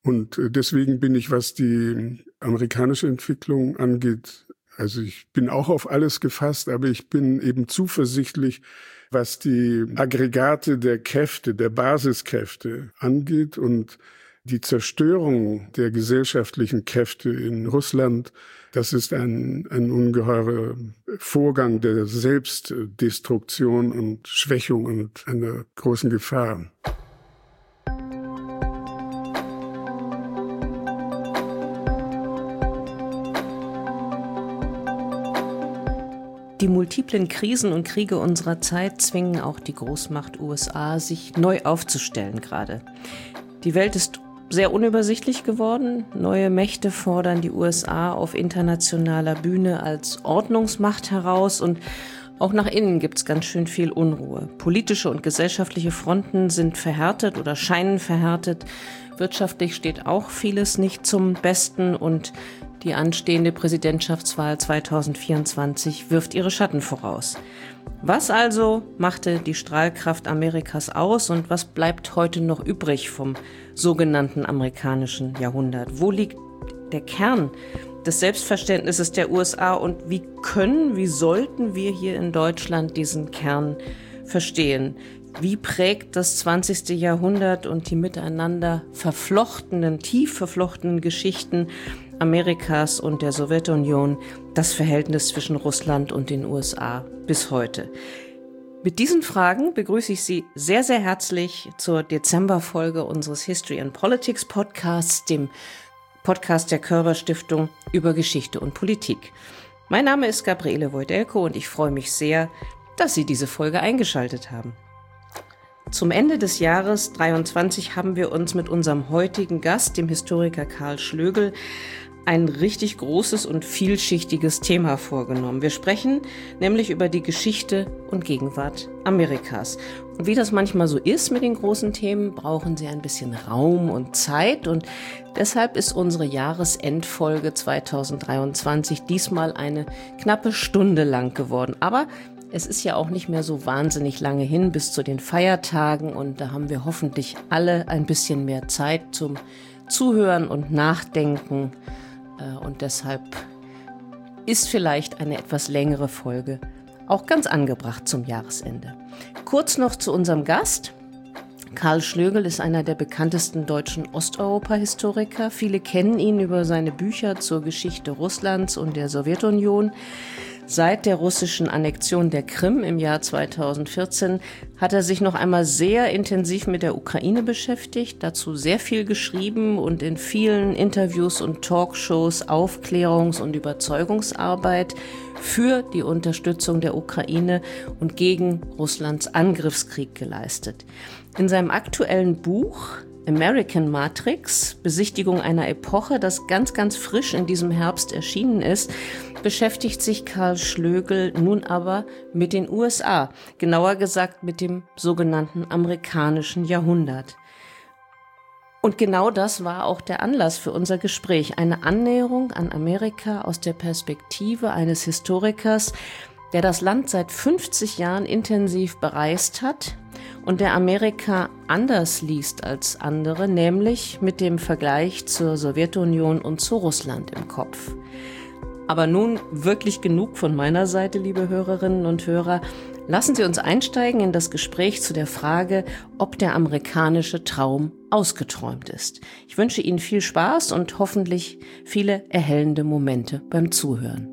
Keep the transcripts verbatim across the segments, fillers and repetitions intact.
Und deswegen bin ich, was die amerikanische Entwicklung angeht, also ich bin auch auf alles gefasst, aber ich bin eben zuversichtlich, was die Aggregate der Kräfte, der Basiskräfte angeht und die Zerstörung der gesellschaftlichen Kräfte in Russland. Das ist ein, ein ungeheurer Vorgang der Selbstdestruktion und Schwächung und einer großen Gefahr. Die multiplen Krisen und Kriege unserer Zeit zwingen auch die Großmacht U S A, sich neu aufzustellen gerade. Die Welt ist sehr unübersichtlich geworden. Neue Mächte fordern die U S A auf internationaler Bühne als Ordnungsmacht heraus und auch nach innen gibt's ganz schön viel Unruhe. Politische und gesellschaftliche Fronten sind verhärtet oder scheinen verhärtet. Wirtschaftlich steht auch vieles nicht zum Besten und die anstehende Präsidentschaftswahl zweitausendvierundzwanzig wirft ihre Schatten voraus. Was also machte die Strahlkraft Amerikas aus und was bleibt heute noch übrig vom sogenannten amerikanischen Jahrhundert? Wo liegt der Kern des Selbstverständnisses der U S A und wie können, wie sollten wir hier in Deutschland diesen Kern verstehen? Wie prägt das zwanzigste Jahrhundert und die miteinander verflochtenen, tief verflochtenen Geschichten Amerikas und der Sowjetunion das Verhältnis zwischen Russland und den U S A bis heute? Mit diesen Fragen begrüße ich Sie sehr, sehr herzlich zur Dezemberfolge unseres History and Politics Podcasts, dem Podcast der Körber Stiftung über Geschichte und Politik. Mein Name ist Gabriele Wojdelko und ich freue mich sehr, dass Sie diese Folge eingeschaltet haben. Zum Ende des Jahres dreiundzwanzig haben wir uns mit unserem heutigen Gast, dem Historiker Karl Schlögel, ein richtig großes und vielschichtiges Thema vorgenommen. Wir sprechen nämlich über die Geschichte und Gegenwart Amerikas. Und wie das manchmal so ist mit den großen Themen, brauchen sie ein bisschen Raum und Zeit. Und deshalb ist unsere Jahresendfolge zweitausenddreiundzwanzig diesmal eine knappe Stunde lang geworden. Aber es ist ja auch nicht mehr so wahnsinnig lange hin bis zu den Feiertagen. Und da haben wir hoffentlich alle ein bisschen mehr Zeit zum Zuhören und Nachdenken. Und deshalb ist vielleicht eine etwas längere Folge auch ganz angebracht zum Jahresende. Kurz noch zu unserem Gast. Karl Schlögel ist einer der bekanntesten deutschen Osteuropa-Historiker. Viele kennen ihn über seine Bücher zur Geschichte Russlands und der Sowjetunion. Seit der russischen Annexion der Krim im Jahr zweitausendvierzehn hat er sich noch einmal sehr intensiv mit der Ukraine beschäftigt, dazu sehr viel geschrieben und in vielen Interviews und Talkshows Aufklärungs- und Überzeugungsarbeit für die Unterstützung der Ukraine und gegen Russlands Angriffskrieg geleistet. In seinem aktuellen Buch American Matrix, Besichtigung einer Epoche, das ganz, ganz frisch in diesem Herbst erschienen ist, beschäftigt sich Karl Schlögel nun aber mit den U S A, genauer gesagt mit dem sogenannten amerikanischen Jahrhundert. Und genau das war auch der Anlass für unser Gespräch, eine Annäherung an Amerika aus der Perspektive eines Historikers, der das Land seit fünfzig Jahren intensiv bereist hat und der Amerika anders liest als andere, nämlich mit dem Vergleich zur Sowjetunion und zu Russland im Kopf. Aber nun wirklich genug von meiner Seite, liebe Hörerinnen und Hörer. Lassen Sie uns einsteigen in das Gespräch zu der Frage, ob der amerikanische Traum ausgeträumt ist. Ich wünsche Ihnen viel Spaß und hoffentlich viele erhellende Momente beim Zuhören.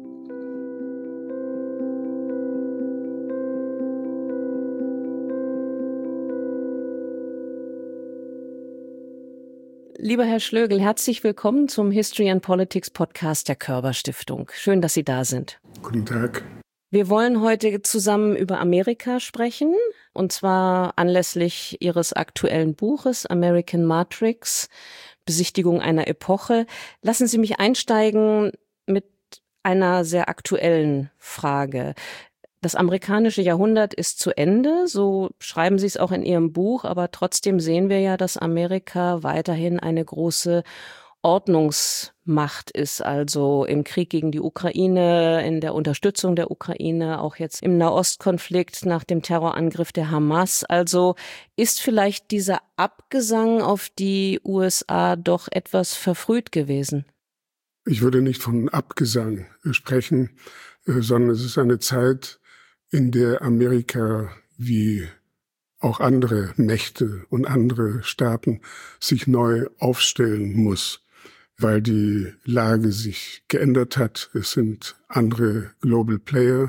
Lieber Herr Schlögel, herzlich willkommen zum History and Politics Podcast der Körber Stiftung. Schön, dass Sie da sind. Guten Tag. Wir wollen heute zusammen über Amerika sprechen, und zwar anlässlich Ihres aktuellen Buches American Matrix, Besichtigung einer Epoche. Lassen Sie mich einsteigen mit einer sehr aktuellen Frage. Das amerikanische Jahrhundert ist zu Ende, so schreiben Sie es auch in Ihrem Buch, aber trotzdem sehen wir ja, dass Amerika weiterhin eine große Ordnungs Macht ist, also im Krieg gegen die Ukraine, in der Unterstützung der Ukraine, auch jetzt im Nahostkonflikt nach dem Terrorangriff der Hamas. Also ist vielleicht dieser Abgesang auf die U S A doch etwas verfrüht gewesen? Ich würde nicht von Abgesang sprechen, sondern es ist eine Zeit, in der Amerika wie auch andere Mächte und andere Staaten sich neu aufstellen muss, weil die Lage sich geändert hat. Es sind andere Global Player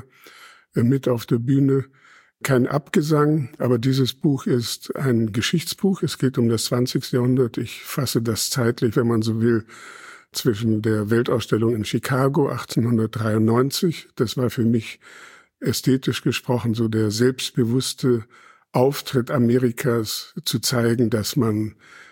mit auf der Bühne. Kein Abgesang, aber dieses Buch ist ein Geschichtsbuch. Es geht um das zwanzigste Jahrhundert. Ich fasse das zeitlich, wenn man so will, zwischen der Weltausstellung in Chicago achtzehnhundertdreiundneunzig. Das war für mich ästhetisch gesprochen so der selbstbewusste Auftritt Amerikas, zu zeigen, dass man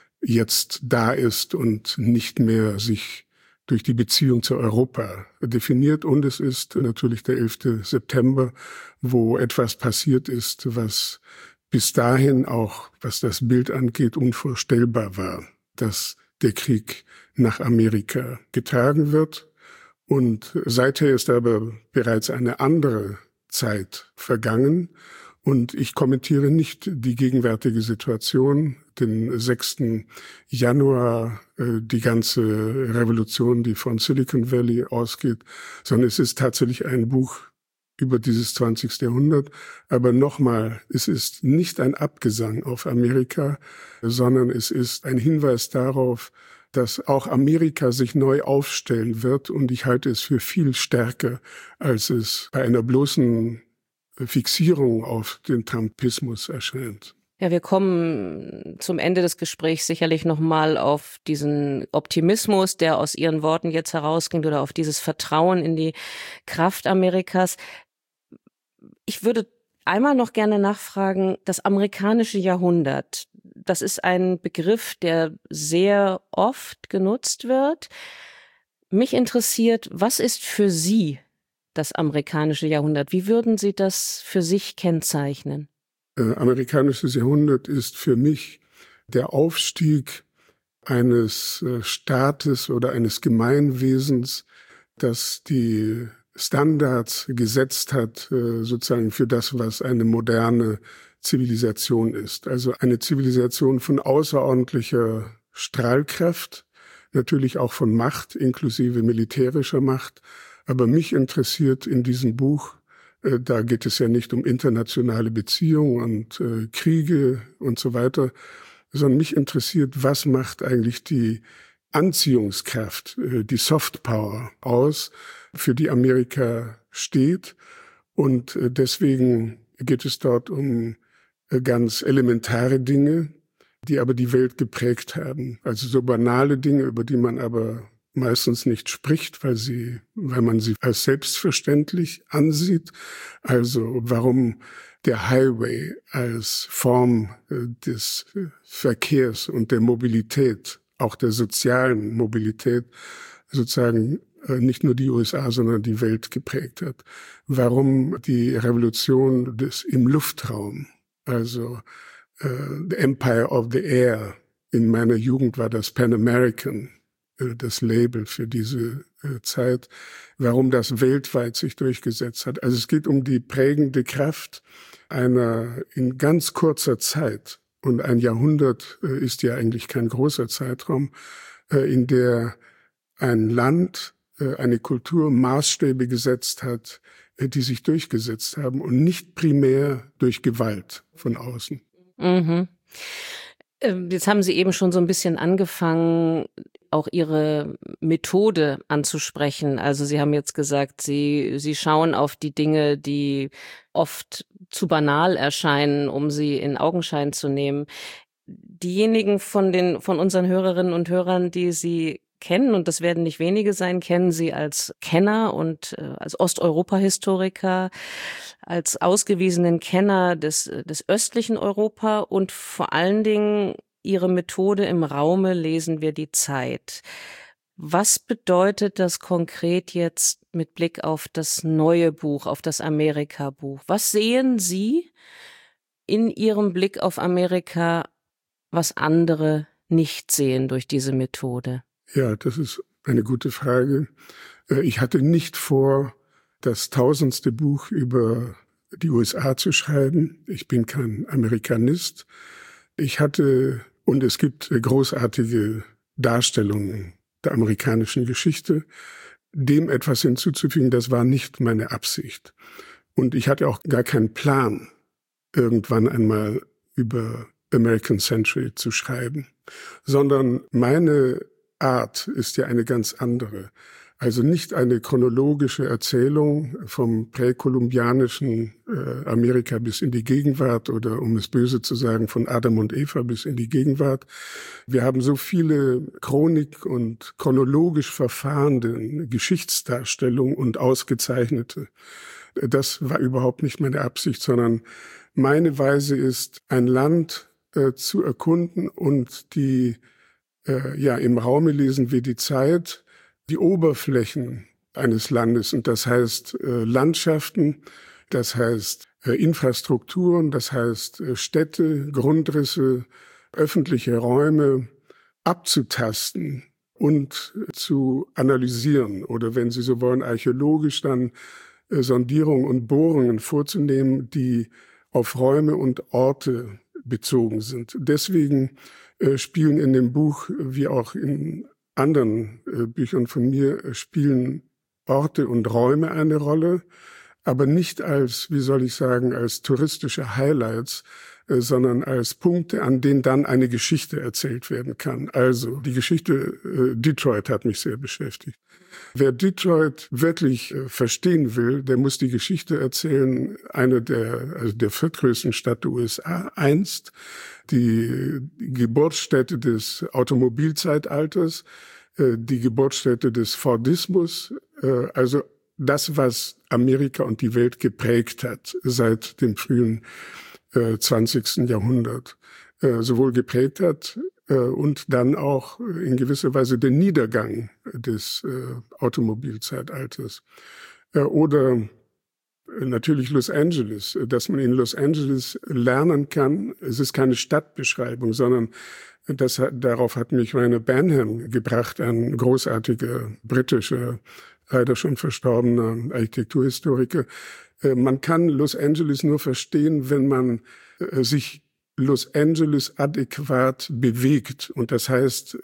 jetzt da ist und nicht mehr sich durch die Beziehung zu Europa definiert. Und es ist natürlich der elfte September, wo etwas passiert ist, was bis dahin auch, was das Bild angeht, unvorstellbar war, dass der Krieg nach Amerika getragen wird. Und seither ist aber bereits eine andere Zeit vergangen. Und ich kommentiere nicht die gegenwärtige Situation, den sechsten Januar, äh, die ganze Revolution, die von Silicon Valley ausgeht, sondern es ist tatsächlich ein Buch über dieses zwanzigste Jahrhundert. Aber nochmal, es ist nicht ein Abgesang auf Amerika, sondern es ist ein Hinweis darauf, dass auch Amerika sich neu aufstellen wird. Und ich halte es für viel stärker, als es bei einer bloßen Fixierung auf den Trumpismus erscheint. Ja, wir kommen zum Ende des Gesprächs sicherlich nochmal auf diesen Optimismus, der aus Ihren Worten jetzt herausging, oder auf dieses Vertrauen in die Kraft Amerikas. Ich würde einmal noch gerne nachfragen, das amerikanische Jahrhundert, das ist ein Begriff, der sehr oft genutzt wird. Mich interessiert, was ist für Sie das amerikanische Jahrhundert? Wie würden Sie das für sich kennzeichnen? Äh, amerikanisches Jahrhundert ist für mich der Aufstieg eines äh, Staates oder eines Gemeinwesens, das die Standards gesetzt hat, äh, sozusagen für das, was eine moderne Zivilisation ist. Also eine Zivilisation von außerordentlicher Strahlkraft, natürlich auch von Macht, inklusive militärischer Macht. Aber mich interessiert in diesem Buch, äh, da geht es ja nicht um internationale Beziehungen und äh, Kriege und so weiter, sondern mich interessiert, was macht eigentlich die Anziehungskraft, äh, die Softpower aus, für die Amerika steht. Und äh, deswegen geht es dort um äh, ganz elementare Dinge, die aber die Welt geprägt haben. Also so banale Dinge, über die man aber meistens nicht spricht, weil sie, weil man sie als selbstverständlich ansieht. Also warum der Highway als Form äh, des äh, Verkehrs und der Mobilität, auch der sozialen Mobilität, sozusagen äh, nicht nur die U S A, sondern die Welt geprägt hat. Warum die Revolution des im Luftraum, also äh, the Empire of the Air. In meiner Jugend war das Pan American das Label für diese äh, Zeit, warum das weltweit sich durchgesetzt hat. Also es geht um die prägende Kraft einer in ganz kurzer Zeit, und ein Jahrhundert äh, ist ja eigentlich kein großer Zeitraum, äh, in der ein Land, äh, eine Kultur Maßstäbe gesetzt hat, äh, die sich durchgesetzt haben und nicht primär durch Gewalt von außen. Mhm. Jetzt haben Sie eben schon so ein bisschen angefangen, auch Ihre Methode anzusprechen. Also Sie haben jetzt gesagt, Sie, Sie schauen auf die Dinge, die oft zu banal erscheinen, um sie in Augenschein zu nehmen. Diejenigen von den, von unseren Hörerinnen und Hörern, die Sie kennen, und das werden nicht wenige sein, kennen Sie als Kenner und äh, als Osteuropa-Historiker, als ausgewiesenen Kenner des, des östlichen Europa, und vor allen Dingen Ihre Methode im Raume lesen wir die Zeit. Was bedeutet das konkret jetzt mit Blick auf das neue Buch, auf das Amerika-Buch? Was sehen Sie in Ihrem Blick auf Amerika, was andere nicht sehen durch diese Methode? Ja, das ist Eine gute Frage. Ich hatte nicht vor, das tausendste Buch über die U S A zu schreiben. Ich bin kein Amerikanist. Ich hatte, und es gibt großartige Darstellungen der amerikanischen Geschichte, dem etwas hinzuzufügen, das war nicht meine Absicht. Und ich hatte auch gar keinen Plan, irgendwann einmal über American Century zu schreiben, sondern meine Art ist ja eine ganz andere. Also nicht eine chronologische Erzählung vom präkolumbianischen äh, Amerika bis in die Gegenwart oder, um es böse zu sagen, von Adam und Eva bis in die Gegenwart. Wir haben so viele Chronik- und chronologisch verfahrende Geschichtsdarstellungen und ausgezeichnete. Das war überhaupt nicht meine Absicht, sondern meine Weise ist, ein Land äh, zu erkunden und die, äh, ja, im Raume lesen wir die Zeit, die Oberflächen eines Landes, und das heißt äh, Landschaften, das heißt äh, Infrastrukturen, das heißt äh, Städte, Grundrisse, öffentliche Räume abzutasten und äh, zu analysieren oder, wenn Sie so wollen, archäologisch dann äh, Sondierungen und Bohrungen vorzunehmen, die auf Räume und Orte bezogen sind. Deswegen äh, spielen in dem Buch, wie auch in anderen äh, Büchern von mir, äh, spielen Orte und Räume eine Rolle, aber nicht als, wie soll ich sagen, als touristische Highlights, äh, sondern als Punkte, an denen dann eine Geschichte erzählt werden kann. Also die Geschichte äh, Detroit hat mich sehr beschäftigt. Wer Detroit wirklich äh, verstehen will, der muss die Geschichte erzählen, eine der, also der viertgrößten Stadt der U S A einst, die Geburtsstätte des Automobilzeitalters, äh, die Geburtsstätte des Fordismus, äh, also das, was Amerika und die Welt geprägt hat seit dem frühen äh, zwanzigsten Jahrhundert, äh, sowohl geprägt hat äh, und dann auch in gewisser Weise den Niedergang des äh, Automobilzeitalters. Äh, oder natürlich Los Angeles, dass man in Los Angeles lernen kann. Es ist keine Stadtbeschreibung, sondern das, darauf hat mich Rainer Banham gebracht, ein großartiger britischer, leider schon verstorbener Architekturhistoriker. Man kann Los Angeles nur verstehen, wenn man sich Los Angeles adäquat bewegt. Und das heißt,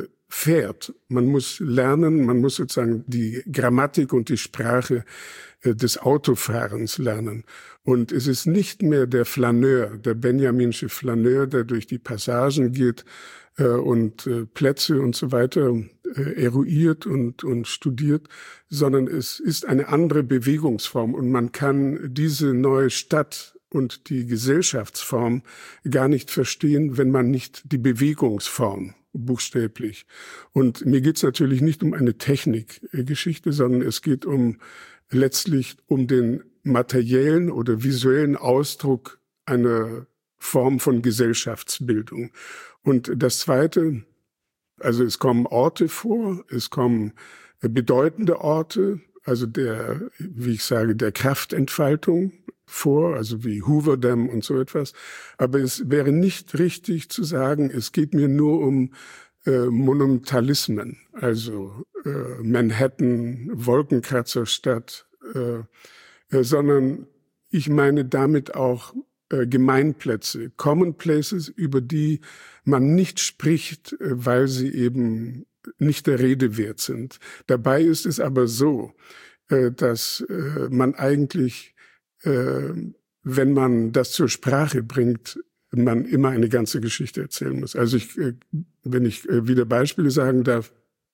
fährt. Man muss lernen, man muss sozusagen die Grammatik und die Sprache des Autofahrens lernen. Und es ist nicht mehr der Flaneur, der benjaminsche Flaneur, der durch die Passagen geht äh, und äh, Plätze und so weiter äh, eruiert und, und studiert, sondern es ist eine andere Bewegungsform. Und man kann diese neue Stadt und die Gesellschaftsform gar nicht verstehen, wenn man nicht die Bewegungsform buchstäblich. Und mir geht es natürlich nicht um eine Technikgeschichte, sondern es geht um letztlich um den materiellen oder visuellen Ausdruck einer Form von Gesellschaftsbildung. Und das Zweite, also es kommen Orte vor, es kommen bedeutende Orte, also der, wie ich sage, der Kraftentfaltung vor, also wie Hoover Dam und so etwas. Aber es wäre nicht richtig zu sagen, es geht mir nur um äh, Monumentalismen, also äh, Manhattan, Wolkenkratzerstadt, äh, äh, sondern ich meine damit auch äh, Gemeinplätze, Common Places, über die man nicht spricht, äh, weil sie eben nicht der Rede wert sind. Dabei ist es aber so, äh, dass äh, man eigentlich, äh, wenn man das zur Sprache bringt, man immer eine ganze Geschichte erzählen muss. Also ich, äh, wenn ich äh, wieder Beispiele sagen darf,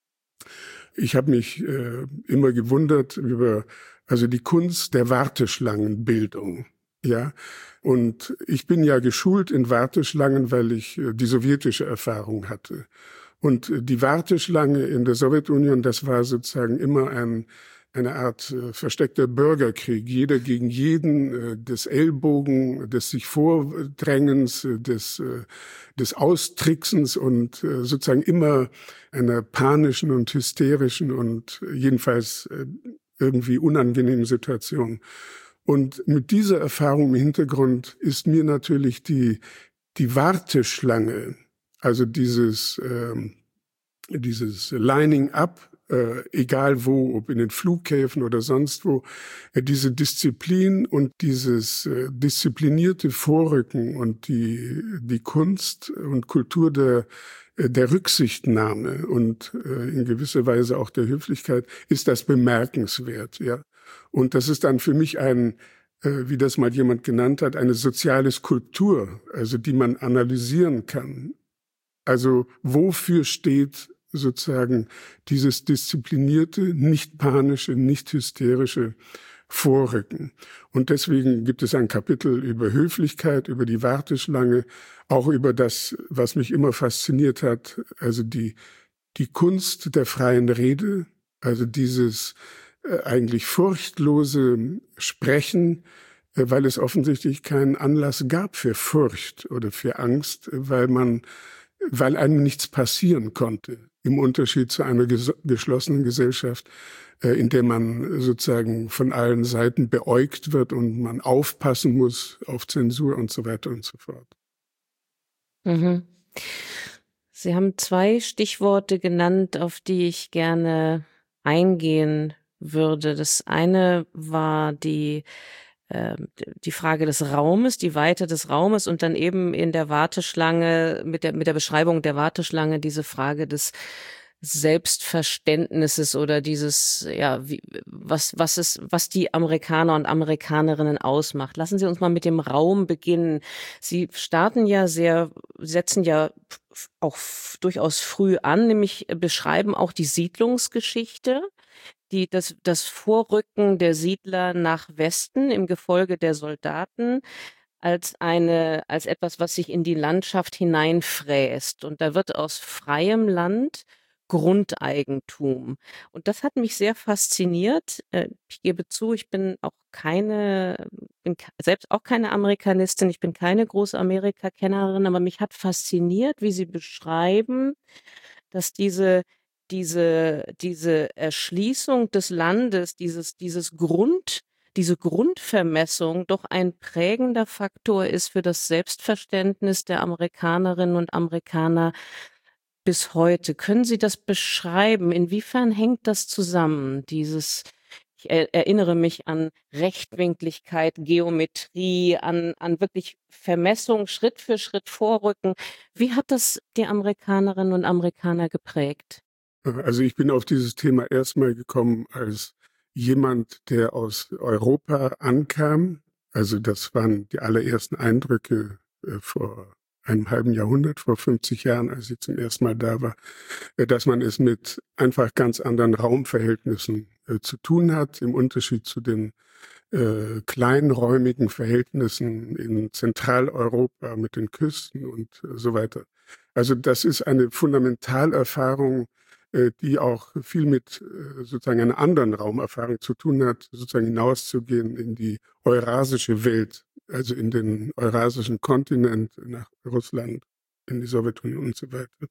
ich habe mich äh, immer gewundert über also die Kunst der Warteschlangenbildung. Ja, und ich bin ja geschult in Warteschlangen, weil ich äh, die sowjetische Erfahrung hatte. Und äh, die Warteschlange in der Sowjetunion, das war sozusagen immer ein eine Art äh, versteckter Bürgerkrieg, jeder gegen jeden, äh, des Ellbogen, des sich Vordrängens, äh, des, äh, des Austricksens und äh, sozusagen immer einer panischen und hysterischen und jedenfalls äh, irgendwie unangenehmen Situation. Und mit dieser Erfahrung im Hintergrund ist mir natürlich die, die Warteschlange, also dieses, äh, dieses Lining Up, äh, egal wo, ob in den Flughäfen oder sonst wo, äh, diese Disziplin und dieses äh, disziplinierte Vorrücken und die, die Kunst und Kultur der, der Rücksichtnahme und äh, in gewisser Weise auch der Höflichkeit, ist das bemerkenswert, ja. Und das ist dann für mich ein, äh, wie das mal jemand genannt hat, eine soziale Skulptur, also die man analysieren kann. Also wofür steht sozusagen dieses disziplinierte, nicht panische, nicht hysterische Vorrücken? Und deswegen gibt es ein Kapitel über Höflichkeit, über die Warteschlange, auch über das, was mich immer fasziniert hat, also die, die Kunst der freien Rede, also dieses äh, eigentlich furchtlose Sprechen, äh, weil es offensichtlich keinen Anlass gab für Furcht oder für Angst, weil man weil einem nichts passieren konnte, im Unterschied zu einer ges- geschlossenen Gesellschaft, äh, in der man sozusagen von allen Seiten beäugt wird und man aufpassen muss auf Zensur und so weiter und so fort. Mhm. Sie haben zwei Stichworte genannt, auf die ich gerne eingehen würde. Das eine war die die Frage des Raumes, die Weite des Raumes und dann eben in der Warteschlange, mit der, mit der Beschreibung der Warteschlange, diese Frage des Selbstverständnisses oder dieses, ja, wie, was, was ist, was die Amerikaner und Amerikanerinnen ausmacht. Lassen Sie uns mal mit dem Raum beginnen. Sie starten ja sehr, setzen ja auch durchaus früh an, nämlich beschreiben auch die Siedlungsgeschichte. Die, das, das Vorrücken der Siedler nach Westen im Gefolge der Soldaten als eine, als etwas, was sich in die Landschaft hineinfräst. Und da wird aus freiem Land Grundeigentum. Und das hat mich sehr fasziniert. Ich gebe zu, ich bin auch keine, bin selbst auch keine Amerikanistin, ich bin keine große Amerika-Kennerin, aber mich hat fasziniert, wie Sie beschreiben, dass diese diese, diese Erschließung des Landes, dieses, dieses Grund, diese Grundvermessung doch ein prägender Faktor ist für das Selbstverständnis der Amerikanerinnen und Amerikaner bis heute. Können Sie das beschreiben? Inwiefern hängt das zusammen? Dieses, ich erinnere mich an Rechtwinkligkeit, Geometrie, an, an wirklich Vermessung, Schritt für Schritt vorrücken. Wie hat das die Amerikanerinnen und Amerikaner geprägt? Also ich bin auf dieses Thema erstmal gekommen als jemand, der aus Europa ankam. Also das waren die allerersten Eindrücke äh, vor einem halben Jahrhundert, vor fünfzig Jahren, als ich zum ersten Mal da war, äh, dass man es mit einfach ganz anderen Raumverhältnissen äh, zu tun hat, im Unterschied zu den äh, kleinräumigen Verhältnissen in Zentraleuropa mit den Küsten und äh, so weiter. Also das ist eine Fundamentalerfahrung, die auch viel mit sozusagen einer anderen Raumerfahrung zu tun hat, sozusagen hinauszugehen in die eurasische Welt, also in den eurasischen Kontinent, nach Russland, in die Sowjetunion und so weiter.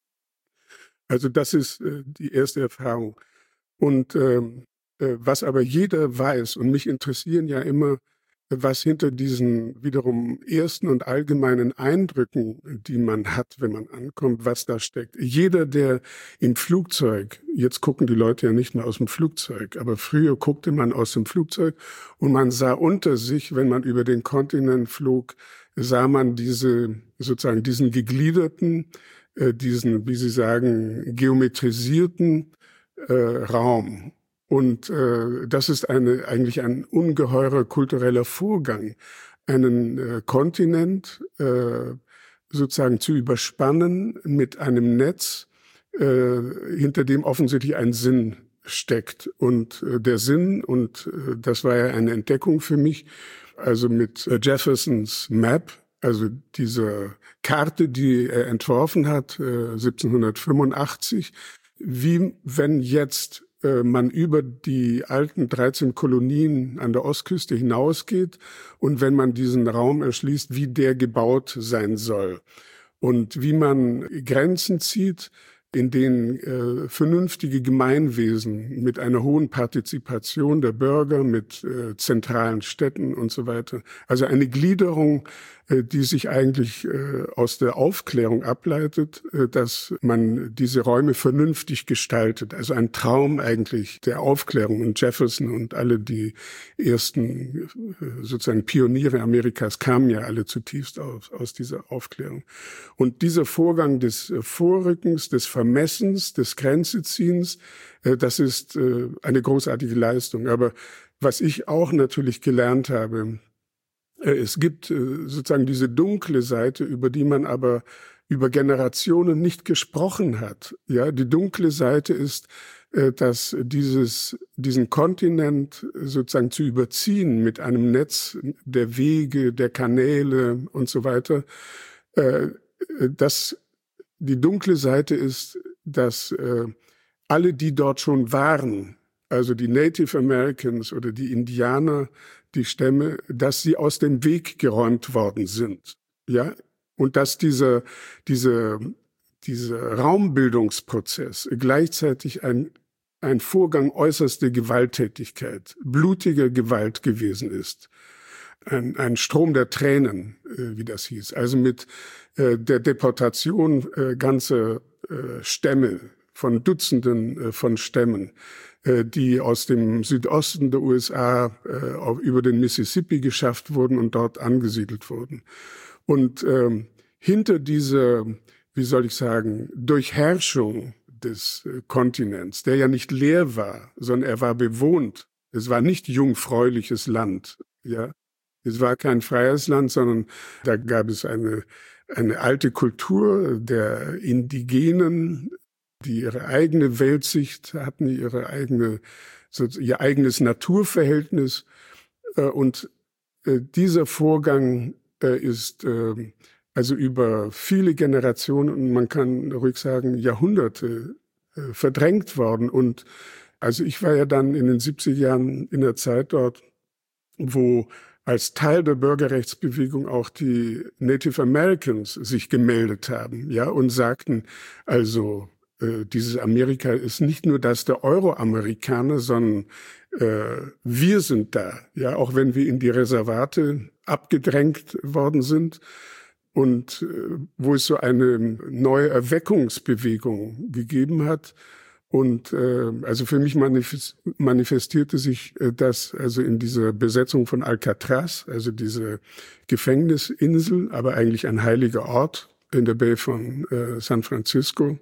Also das ist die erste Erfahrung. Und ähm, was aber jeder weiß, und mich interessieren ja immer, was hinter diesen wiederum ersten und allgemeinen Eindrücken, die man hat, wenn man ankommt, was da steckt. Jeder, der im Flugzeug, jetzt gucken die Leute ja nicht mehr aus dem Flugzeug, aber früher guckte man aus dem Flugzeug und man sah unter sich, wenn man über den Kontinent flog, sah man diese, sozusagen diesen gegliederten, äh, diesen, wie Sie sagen, geometrisierten äh, Raum. Und äh, das ist eine, eigentlich ein ungeheurer kultureller Vorgang, einen äh, Kontinent äh, sozusagen zu überspannen mit einem Netz, äh, hinter dem offensichtlich ein Sinn steckt. Und äh, der Sinn, und äh, das war ja eine Entdeckung für mich, also mit äh, Jeffersons Map, also diese Karte, die er entworfen hat, äh, siebzehnhundertfünfundachtzig, wie wenn jetzt man über die alten dreizehn Kolonien an der Ostküste hinausgeht und wenn man diesen Raum erschließt, wie der gebaut sein soll und wie man Grenzen zieht, in denen äh, vernünftige Gemeinwesen mit einer hohen Partizipation der Bürger, mit äh, zentralen Städten und so weiter. Also eine Gliederung, äh, die sich eigentlich äh, aus der Aufklärung ableitet, äh, dass man diese Räume vernünftig gestaltet. Also ein Traum eigentlich der Aufklärung. Und Jefferson und alle die ersten äh, sozusagen Pioniere Amerikas kamen ja alle zutiefst aus, aus dieser Aufklärung. Und dieser Vorgang des äh, Vorrückens, des Vermessens, des Grenzeziehens, äh, das ist äh, eine großartige Leistung. Aber was ich auch natürlich gelernt habe, äh, es gibt äh, sozusagen diese dunkle Seite, über die man aber über Generationen nicht gesprochen hat. Ja, die dunkle Seite ist, äh, dass dieses, diesen Kontinent sozusagen zu überziehen mit einem Netz der Wege, der Kanäle und so weiter, äh, dass die dunkle Seite ist, dass äh, alle, die dort schon waren, also die Native Americans oder die Indianer, die Stämme, dass sie aus dem Weg geräumt worden sind, ja, und dass dieser diese dieser Raumbildungsprozess gleichzeitig ein ein Vorgang äußerster Gewalttätigkeit, blutiger Gewalt gewesen ist. Ein, ein Strom der Tränen, äh, wie das hieß. Also mit äh, der Deportation äh, ganzer äh, Stämme, von Dutzenden äh, von Stämmen, äh, die aus dem Südosten der U S A äh, auf, über den Mississippi geschafft wurden und dort angesiedelt wurden. Und ähm, hinter dieser, wie soll ich sagen, Durchherrschung des äh, Kontinents, der ja nicht leer war, sondern er war bewohnt. Es war nicht jungfräuliches Land, ja. Es war kein freies Land, sondern da gab es eine, eine alte Kultur der Indigenen, die ihre eigene Weltsicht hatten, ihre eigene, so, ihr eigenes Naturverhältnis. Und dieser Vorgang ist also über viele Generationen, und man kann ruhig sagen Jahrhunderte, verdrängt worden. Und also ich war ja dann in den siebziger Jahren in der Zeit dort, wo als Teil der Bürgerrechtsbewegung auch die Native Americans sich gemeldet haben, ja, und sagten, also äh, dieses Amerika ist nicht nur das der Euro-Amerikaner, sondern äh, wir sind da, ja, auch wenn wir in die Reservate abgedrängt worden sind. Und äh, wo es so eine neue Erweckungsbewegung gegeben hat. Und äh, also für mich manifestierte sich äh, das also in dieser Besetzung von Alcatraz, also diese Gefängnisinsel, aber eigentlich ein heiliger Ort in der Bay von äh, San Francisco.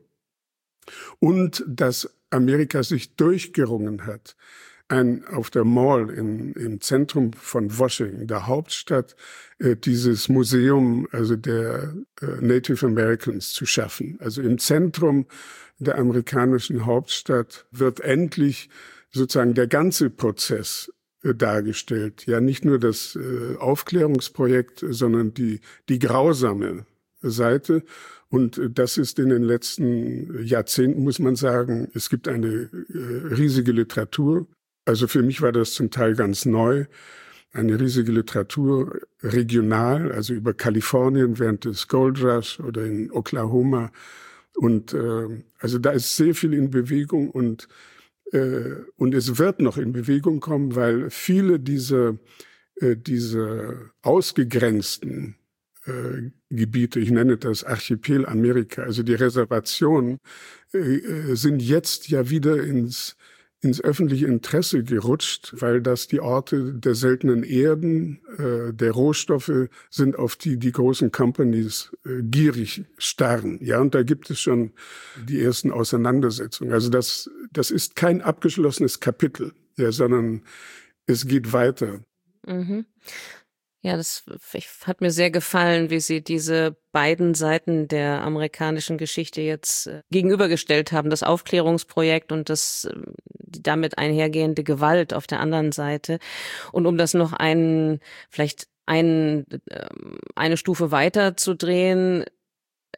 Und dass Amerika sich durchgerungen hat, ein auf der Mall in, im Zentrum von Washington, der Hauptstadt, äh, dieses Museum also der äh, Native Americans zu schaffen. Also im Zentrum der amerikanischen Hauptstadt wird endlich sozusagen der ganze Prozess äh, dargestellt. Ja, nicht nur das äh, Aufklärungsprojekt, sondern die, die grausame Seite. Und äh, das ist in den letzten Jahrzehnten, muss man sagen, es gibt eine äh, riesige Literatur. Also für mich war das zum Teil ganz neu. Eine riesige Literatur regional, also über Kalifornien während des Gold Rush oder in Oklahoma. Und äh, also da ist sehr viel in Bewegung und äh, und es wird noch in Bewegung kommen, weil viele dieser äh, diese ausgegrenzten äh, Gebiete, ich nenne das Archipel Amerika, also die Reservationen, äh, sind jetzt ja wieder ins ins öffentliche Interesse gerutscht, weil das die Orte der seltenen Erden, äh, der Rohstoffe sind, auf die die großen Companies äh, gierig starren. Ja, und da gibt es schon die ersten Auseinandersetzungen. Also das, das ist kein abgeschlossenes Kapitel, ja, sondern es geht weiter. Mhm. Ja, das hat mir sehr gefallen, wie Sie diese beiden Seiten der amerikanischen Geschichte jetzt äh, gegenübergestellt haben. Das Aufklärungsprojekt und das äh, die damit einhergehende Gewalt auf der anderen Seite. Und um das noch einen, vielleicht einen, äh, eine Stufe weiter zu drehen,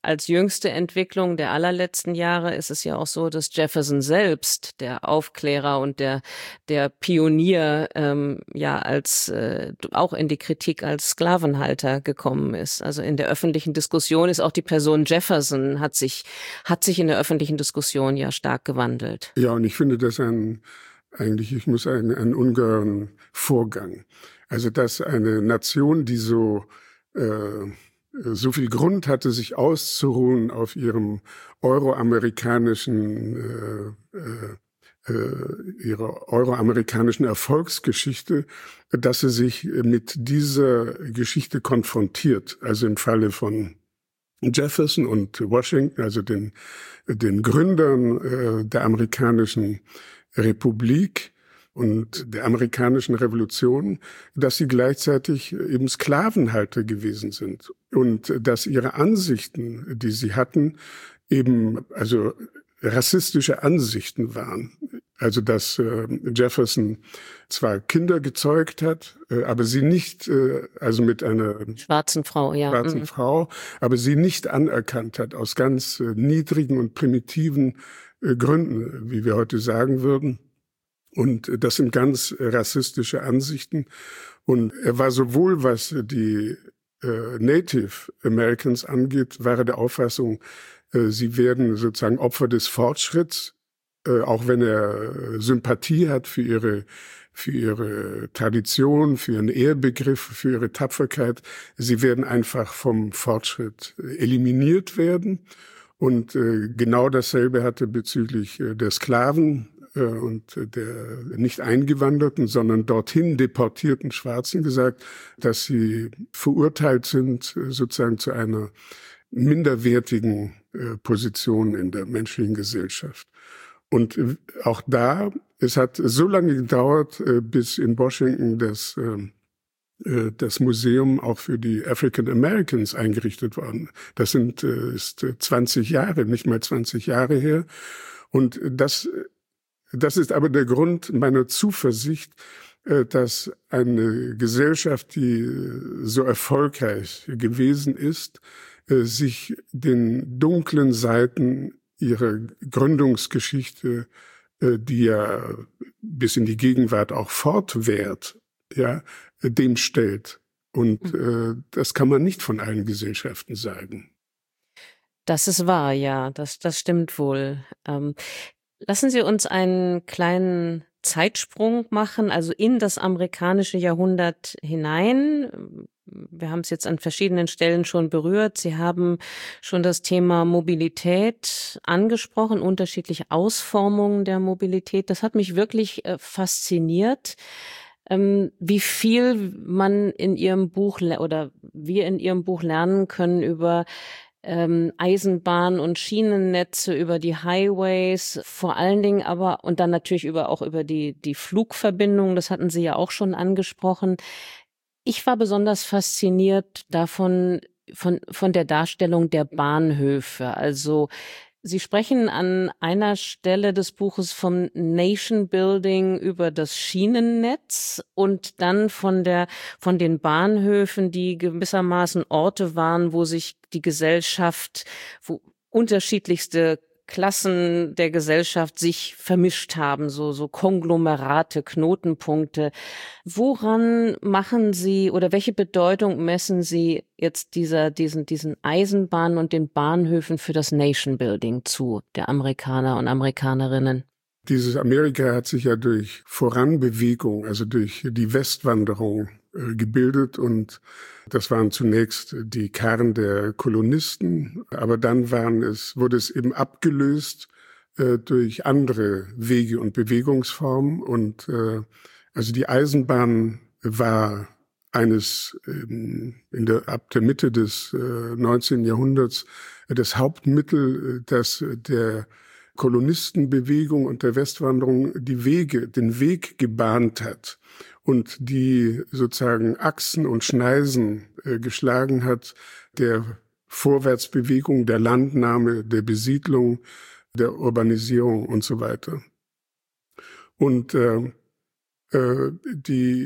als jüngste Entwicklung der allerletzten Jahre ist es ja auch so, dass Jefferson selbst, der Aufklärer und der der Pionier, ähm, ja als äh, auch in die Kritik als Sklavenhalter gekommen ist. Also in der öffentlichen Diskussion ist auch die Person Jefferson hat sich hat sich in der öffentlichen Diskussion ja stark gewandelt. Ja, und ich finde das ein eigentlich, ich muss sagen, einen ungeheuren Vorgang. Also, dass eine Nation, die so äh, so viel Grund hatte, sich auszuruhen auf ihrem euroamerikanischen äh, äh, ihrer euroamerikanischen Erfolgsgeschichte, dass sie sich mit dieser Geschichte konfrontiert. Also im Falle von Jefferson und Washington, also den den Gründern äh, der amerikanischen Republik und der amerikanischen Revolution, dass sie gleichzeitig eben Sklavenhalter gewesen sind und dass ihre Ansichten, die sie hatten, eben also rassistische Ansichten waren. Also dass äh, Jefferson zwar Kinder gezeugt hat, äh, aber sie nicht, äh, also mit einer schwarzen Frau, ja, schwarzen mhm. Frau, aber sie nicht anerkannt hat aus ganz äh, niedrigen und primitiven äh, Gründen, wie wir heute sagen würden. Und äh, das sind ganz äh, rassistische Ansichten. Und er war sowohl, was die äh, Native Americans angeht, war er der Auffassung, äh, sie werden sozusagen Opfer des Fortschritts, äh, auch wenn er Sympathie hat für ihre für ihre Tradition, für ihren Ehrbegriff, für ihre Tapferkeit. Sie werden einfach vom Fortschritt eliminiert werden. Und äh, genau dasselbe hatte bezüglich äh, der Sklaven äh, und der nicht Eingewanderten, sondern dorthin deportierten Schwarzen gesagt, dass sie verurteilt sind, äh, sozusagen zu einer minderwertigen äh, Position in der menschlichen Gesellschaft. Und äh, auch da, es hat so lange gedauert, äh, bis in Washington das äh, das Museum auch für die African Americans eingerichtet worden. Das sind ist zwanzig Jahre, nicht mal zwanzig Jahre her. Und das, das ist aber der Grund meiner Zuversicht, dass eine Gesellschaft, die so erfolgreich gewesen ist, sich den dunklen Seiten ihrer Gründungsgeschichte, die ja bis in die Gegenwart auch fortwährt, ja, dem stellt. Und äh, das kann man nicht von allen Gesellschaften sagen. Das ist wahr, ja, das, das stimmt wohl. Ähm, lassen Sie uns einen kleinen Zeitsprung machen, also in das amerikanische Jahrhundert hinein. Wir haben es jetzt an verschiedenen Stellen schon berührt. Sie haben schon das Thema Mobilität angesprochen, unterschiedliche Ausformungen der Mobilität. Das hat mich wirklich äh, fasziniert. Ähm, wie viel man in Ihrem Buch oder wir in Ihrem Buch lernen können über ähm, Eisenbahn- und Schienennetze, über die Highways, vor allen Dingen aber und dann natürlich über auch über die die Flugverbindungen. Das hatten Sie ja auch schon angesprochen. Ich war besonders fasziniert davon von von der Darstellung der Bahnhöfe. Also Sie sprechen an einer Stelle des Buches vom Nation Building über das Schienennetz und dann von der, von den Bahnhöfen, die gewissermaßen Orte waren, wo sich die Gesellschaft, wo unterschiedlichste Klassen der Gesellschaft sich vermischt haben, so, so Konglomerate, Knotenpunkte. Woran machen Sie oder welche Bedeutung messen Sie jetzt dieser, diesen, diesen Eisenbahnen und den Bahnhöfen für das Nation Building zu, der Amerikaner und Amerikanerinnen? Dieses Amerika hat sich ja durch Voranbewegung, also durch die Westwanderung äh, gebildet und das waren zunächst die Karren der Kolonisten, aber dann waren es, wurde es eben abgelöst äh, durch andere Wege und Bewegungsformen und äh, also die Eisenbahn war eines ähm, in der ab der Mitte des äh, neunzehnten Jahrhunderts äh, das Hauptmittel, äh, das der Kolonistenbewegung und der Westwanderung die Wege, den Weg gebahnt hat und die sozusagen Achsen und Schneisen äh, geschlagen hat, der Vorwärtsbewegung, der Landnahme, der Besiedlung, der Urbanisierung und so weiter. Und äh, äh, die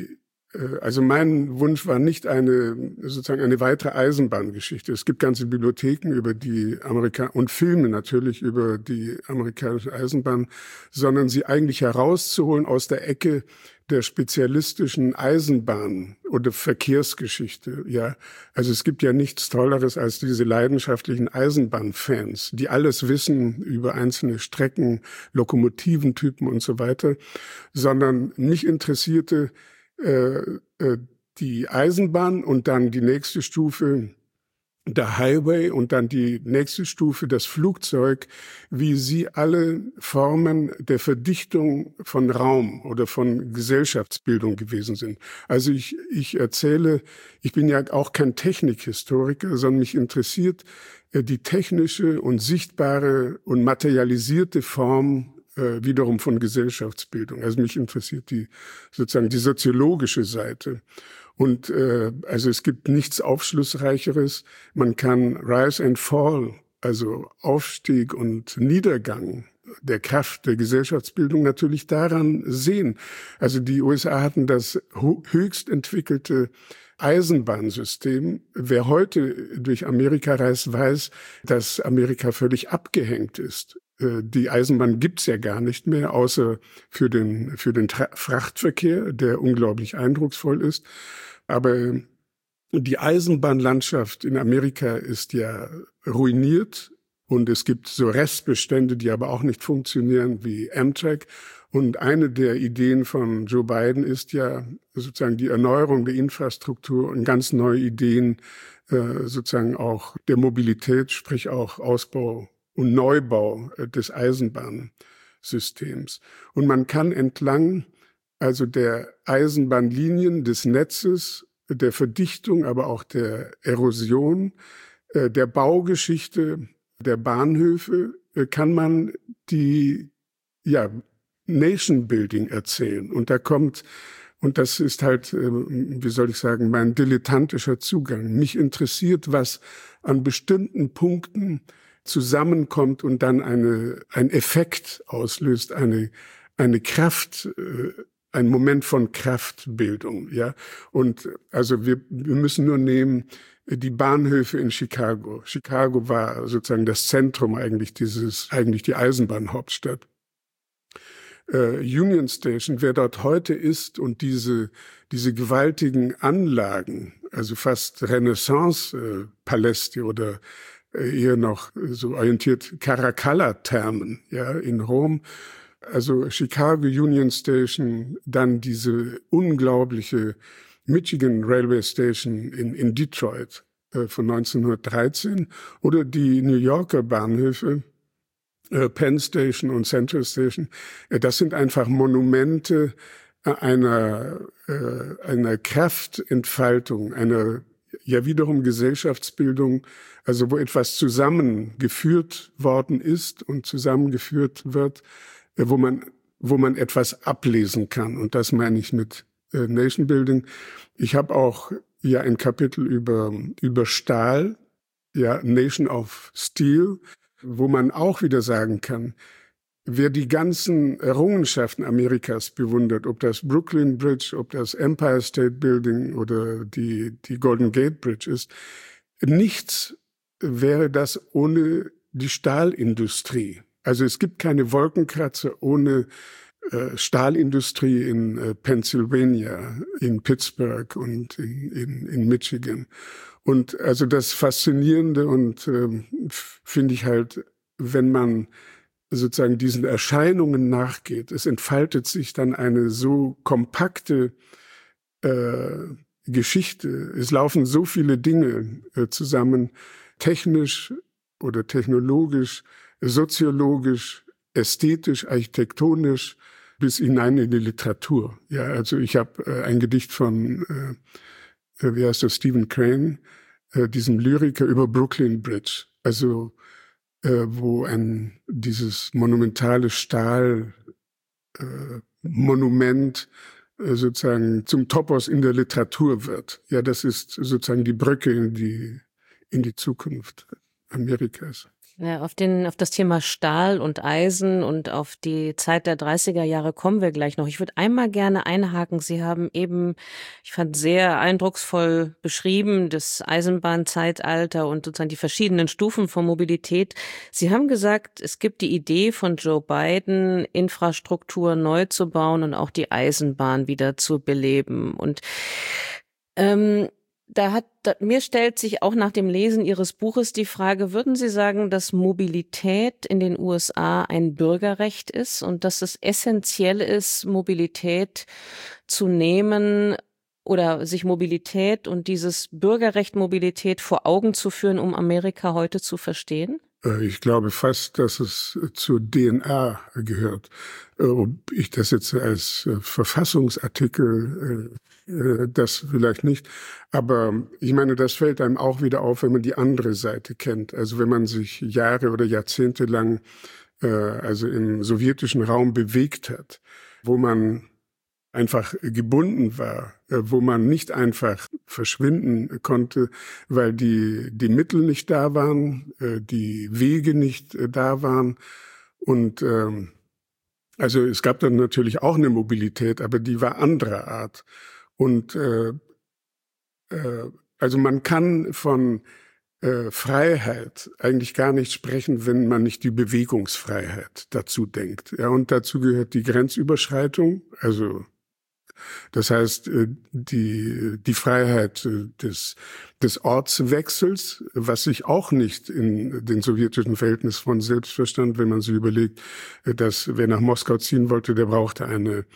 Also mein Wunsch war nicht eine, sozusagen eine weitere Eisenbahngeschichte. Es gibt ganze Bibliotheken über die Amerika- und Filme natürlich über die amerikanische Eisenbahn, sondern sie eigentlich herauszuholen aus der Ecke der spezialistischen Eisenbahn oder Verkehrsgeschichte. Ja, also es gibt ja nichts Tolleres als diese leidenschaftlichen Eisenbahnfans, die alles wissen über einzelne Strecken, Lokomotiventypen und so weiter, sondern mich interessierte Äh, äh, die Eisenbahn und dann die nächste Stufe der Highway und dann die nächste Stufe das Flugzeug, wie sie alle Formen der Verdichtung von Raum oder von Gesellschaftsbildung gewesen sind. Also ich, ich erzähle, ich bin ja auch kein Technikhistoriker, sondern mich interessiert äh, die technische und sichtbare und materialisierte Form wiederum von Gesellschaftsbildung. Also mich interessiert die sozusagen die soziologische Seite. Und äh, also es gibt nichts Aufschlussreicheres. Man kann Rise and Fall, also Aufstieg und Niedergang der Kraft der Gesellschaftsbildung natürlich daran sehen. Also die U S A hatten das höchst entwickelte Eisenbahnsystem. Wer heute durch Amerika reist, weiß, dass Amerika völlig abgehängt ist. Die Eisenbahn gibt's ja gar nicht mehr, außer für den, für den Tra- Frachtverkehr, der unglaublich eindrucksvoll ist. Aber die Eisenbahnlandschaft in Amerika ist ja ruiniert und es gibt so Restbestände, die aber auch nicht funktionieren, wie Amtrak. Und eine der Ideen von Joe Biden ist ja sozusagen die Erneuerung der Infrastruktur und ganz neue Ideen äh, sozusagen auch der Mobilität, sprich auch Ausbau und Neubau des Eisenbahnsystems. Und man kann entlang also der Eisenbahnlinien des Netzes, der Verdichtung, aber auch der Erosion, der Baugeschichte der Bahnhöfe, kann man die ja Nation Building erzählen. Und da kommt, und das ist halt, wie soll ich sagen, mein dilettantischer Zugang. Mich interessiert, was an bestimmten Punkten zusammenkommt und dann eine, ein Effekt auslöst, eine, eine Kraft, äh, ein Moment von Kraftbildung, ja. Und also wir, wir müssen nur nehmen, die Bahnhöfe in Chicago. Chicago war sozusagen das Zentrum eigentlich dieses, eigentlich die Eisenbahnhauptstadt. Äh, Union Station, wer dort heute ist und diese, diese gewaltigen Anlagen, also fast Renaissance-Paläste äh, oder eher noch so orientiert Caracalla-Thermen, ja, in Rom. Also Chicago Union Station, dann diese unglaubliche Michigan Railway Station in, in Detroit äh, von neunzehnhundertdreizehn oder die New Yorker Bahnhöfe, äh, Penn Station und Central Station. Äh, das sind einfach Monumente einer, äh, einer Kraftentfaltung, einer ja wiederum Gesellschaftsbildung, also wo etwas zusammengeführt worden ist und zusammengeführt wird, wo man wo man etwas ablesen kann. Und das meine ich mit äh, Nation Building. Ich habe auch ja ein Kapitel über über Stahl, ja Nation of Steel, wo man auch wieder sagen kann, wer die ganzen Errungenschaften Amerikas bewundert, ob das Brooklyn Bridge, ob das Empire State Building oder die, die Golden Gate Bridge ist, nichts wäre das ohne die Stahlindustrie. Also es gibt keine Wolkenkratzer ohne äh, Stahlindustrie in äh, Pennsylvania, in Pittsburgh und in, in, in Michigan. Und also das Faszinierende und äh, finde ich halt, wenn man sozusagen diesen Erscheinungen nachgeht, es entfaltet sich dann eine so kompakte äh, Geschichte. Es laufen so viele Dinge äh, zusammen, technisch oder technologisch, soziologisch, ästhetisch, architektonisch, bis hinein in die Literatur. Ja, also ich habe äh, ein Gedicht von, äh, wie heißt das, Stephen Crane, äh, diesem Lyriker über Brooklyn Bridge. Also äh, wo ein dieses monumentale Stahl äh, Monument äh, sozusagen zum Topos in der Literatur wird. Ja, das ist sozusagen die Brücke in die in die Zukunft Amerikas. Ja, auf den, auf das Thema Stahl und Eisen und auf die Zeit der dreißiger Jahre kommen wir gleich noch. Ich würde einmal gerne einhaken. Sie haben eben, ich fand sehr eindrucksvoll beschrieben, das Eisenbahnzeitalter und sozusagen die verschiedenen Stufen von Mobilität. Sie haben gesagt, es gibt die Idee von Joe Biden, Infrastruktur neu zu bauen und auch die Eisenbahn wieder zu beleben. Und ähm, Da hat, da, mir stellt sich auch nach dem Lesen Ihres Buches die Frage, würden Sie sagen, dass Mobilität in den U S A ein Bürgerrecht ist und dass es essentiell ist, Mobilität zu nehmen oder sich Mobilität und dieses Bürgerrecht Mobilität vor Augen zu führen, um Amerika heute zu verstehen? Ich glaube fast, dass es zur D N A gehört. Ob ich das jetzt als Verfassungsartikel, das vielleicht nicht. Aber ich meine, das fällt einem auch wieder auf, wenn man die andere Seite kennt. Also wenn man sich Jahre oder Jahrzehnte lang also im sowjetischen Raum bewegt hat, wo man einfach gebunden war, wo man nicht einfach verschwinden konnte, weil die die Mittel nicht da waren, die Wege nicht da waren. Und ähm, also es gab dann natürlich auch eine Mobilität, aber die war anderer Art. Und äh, äh, also man kann von äh, Freiheit eigentlich gar nicht sprechen, wenn man nicht die Bewegungsfreiheit dazu denkt. Ja, und dazu gehört die Grenzüberschreitung, also das heißt, die, die Freiheit des, des Ortswechsels, was sich auch nicht in den sowjetischen Verhältnissen von selbst verstand, wenn man sich überlegt, dass wer nach Moskau ziehen wollte, der brauchte eine,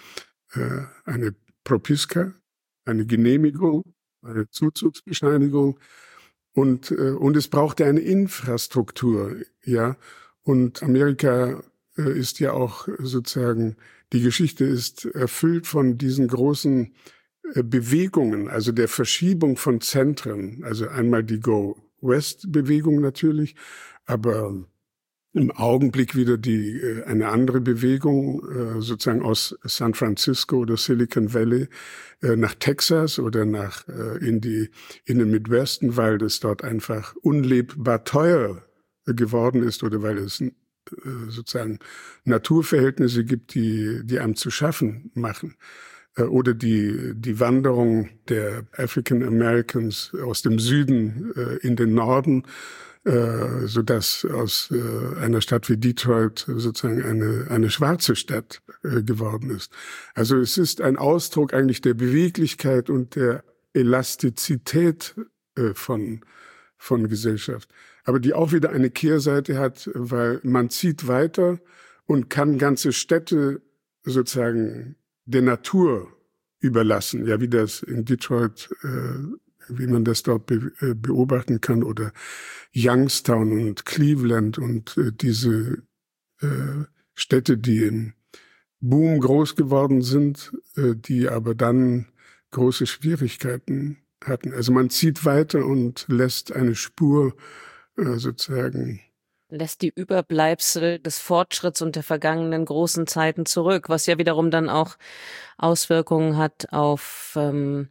eine Propiska, eine Genehmigung, eine Zuzugsbescheinigung und, und es brauchte eine Infrastruktur, ja. Und Amerika ist ja auch sozusagen, die Geschichte ist erfüllt von diesen großen Bewegungen, also der Verschiebung von Zentren. Also einmal die Go-West-Bewegung natürlich, aber im Augenblick wieder die eine andere Bewegung, sozusagen aus San Francisco oder Silicon Valley nach Texas oder nach in die in den Midwesten, weil es dort einfach unlebbar teuer geworden ist oder weil es sozusagen Naturverhältnisse gibt, die, die einem zu schaffen machen. Oder die, die Wanderung der African Americans aus dem Süden äh, in den Norden, äh, sodass aus äh, einer Stadt wie Detroit sozusagen eine, eine schwarze Stadt äh, geworden ist. Also es ist ein Ausdruck eigentlich der Beweglichkeit und der Elastizität äh, von, von Gesellschaft. Aber die auch wieder eine Kehrseite hat, weil man zieht weiter und kann ganze Städte sozusagen der Natur überlassen, ja, wie das in Detroit, äh, wie man das dort be äh, beobachten kann, oder Youngstown und Cleveland und äh, diese äh, Städte, die im Boom groß geworden sind, äh, die aber dann große Schwierigkeiten hatten. Also man zieht weiter und lässt eine Spur äh, sozusagen lässt die Überbleibsel des Fortschritts und der vergangenen großen Zeiten zurück, was ja wiederum dann auch Auswirkungen hat auf, ähm,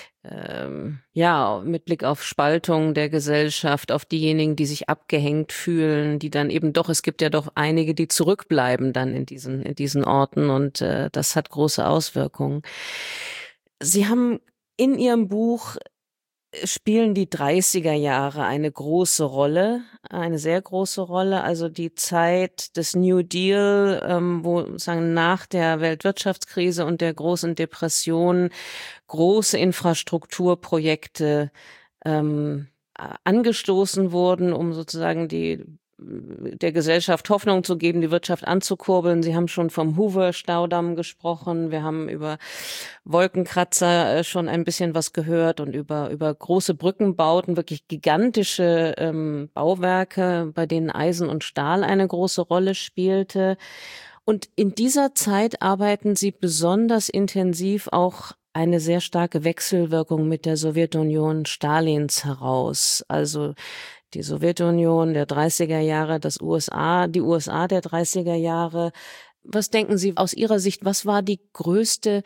ähm, ja, mit Blick auf Spaltung der Gesellschaft, auf diejenigen, die sich abgehängt fühlen, die dann eben doch, es gibt ja doch einige, die zurückbleiben dann in diesen, in diesen Orten und äh, das hat große Auswirkungen. Sie haben in Ihrem Buch spielen die dreißiger Jahre eine große Rolle, eine sehr große Rolle. Also die Zeit des New Deal, ähm, wo sagen nach der Weltwirtschaftskrise und der großen Depression große Infrastrukturprojekte ähm, angestoßen wurden, um sozusagen die der Gesellschaft Hoffnung zu geben, die Wirtschaft anzukurbeln. Sie haben schon vom Hoover-Staudamm gesprochen. Wir haben über Wolkenkratzer schon ein bisschen was gehört und über über große Brückenbauten, wirklich gigantische ähm, Bauwerke, bei denen Eisen und Stahl eine große Rolle spielte. Und in dieser Zeit arbeiten Sie besonders intensiv auch eine sehr starke Wechselwirkung mit der Sowjetunion Stalins heraus. Also die Sowjetunion der dreißiger Jahre, das U S A, die U S A der dreißiger Jahre. Was denken Sie aus Ihrer Sicht, was war die größte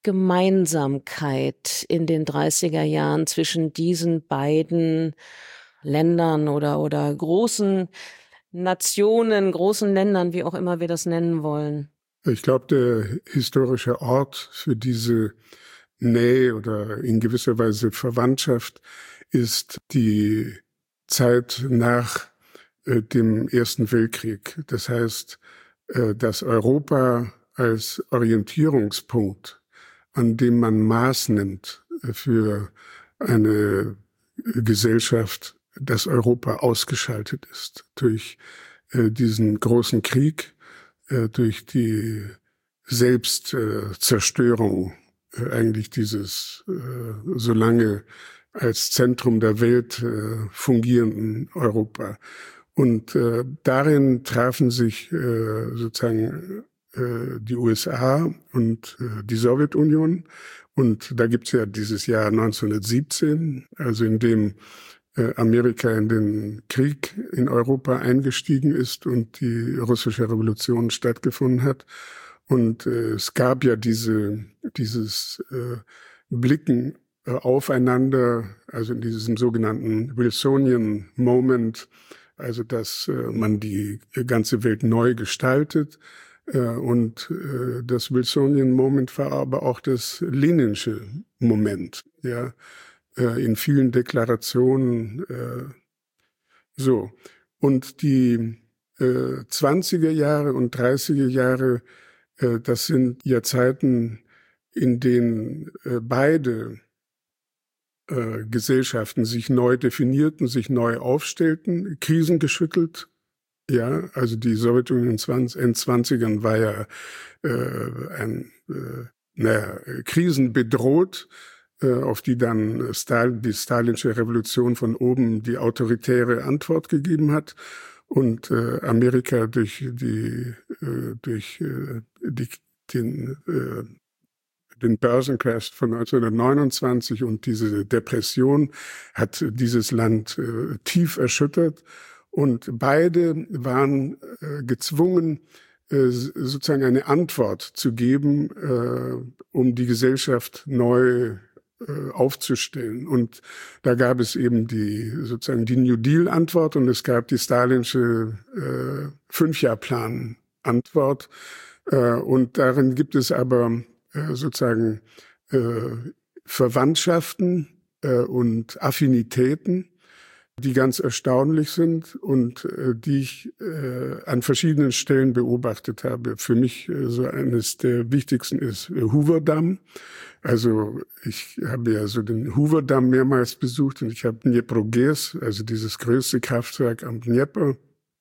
Gemeinsamkeit in den dreißiger Jahren zwischen diesen beiden Ländern oder, oder großen Nationen, großen Ländern, wie auch immer wir das nennen wollen? Ich glaube, der historische Ort für diese Nähe oder in gewisser Weise Verwandtschaft ist die Zeit nach äh, dem Ersten Weltkrieg. Das heißt, äh, dass Europa als Orientierungspunkt, an dem man Maß nimmt äh, für eine Gesellschaft, dass Europa ausgeschaltet ist durch äh, diesen großen Krieg, äh, durch die Selbstzerstörung äh, eigentlich dieses äh, so lange als Zentrum der Welt äh, fungierenden Europa. Und äh, darin trafen sich äh, sozusagen äh, die U S A und äh, die Sowjetunion. Und da gibt's ja dieses Jahr neunzehnhundertsiebzehn, also in dem äh, Amerika in den Krieg in Europa eingestiegen ist und die russische Revolution stattgefunden hat. Und äh, es gab ja diese dieses äh, Blicken äh, aufeinander, also in diesem sogenannten Wilsonian Moment, also dass äh, man die ganze Welt neu gestaltet. Äh, und äh, das Wilsonian Moment war aber auch das Leninsche Moment, ja, äh, in vielen Deklarationen. Äh, so. Und die äh, zwanziger Jahre und dreißiger Jahre, äh, das sind ja Zeiten, in denen äh, beide äh, Gesellschaften sich neu definierten, sich neu aufstellten, krisengeschüttelt. Ja, also die Sowjetunion in den zwanzigern war ja äh, ein, äh, naja, krisenbedroht, äh, auf die dann Stal die stalinische Revolution von oben die autoritäre Antwort gegeben hat. Und äh, Amerika durch die äh, durch äh, die, den äh, den Börsencrash von neunzehnhundertneunundzwanzig und diese Depression hat dieses Land äh, tief erschüttert. Und beide waren äh, gezwungen, äh, sozusagen eine Antwort zu geben, äh, um die Gesellschaft neu äh, aufzustellen. Und da gab es eben die sozusagen die New Deal-Antwort und es gab die stalinische äh, Fünfjahrplan-Antwort. Äh, und darin gibt es aber äh, sozusagen äh, Verwandtschaften äh, und Affinitäten, die ganz erstaunlich sind und äh, die ich äh, an verschiedenen Stellen beobachtet habe. Für mich äh, so eines der wichtigsten ist äh, Hoover-Damm. Also ich habe ja so den Hoover-Damm mehrmals besucht und ich habe Dnieproges, also dieses größte Kraftwerk am Dnieper,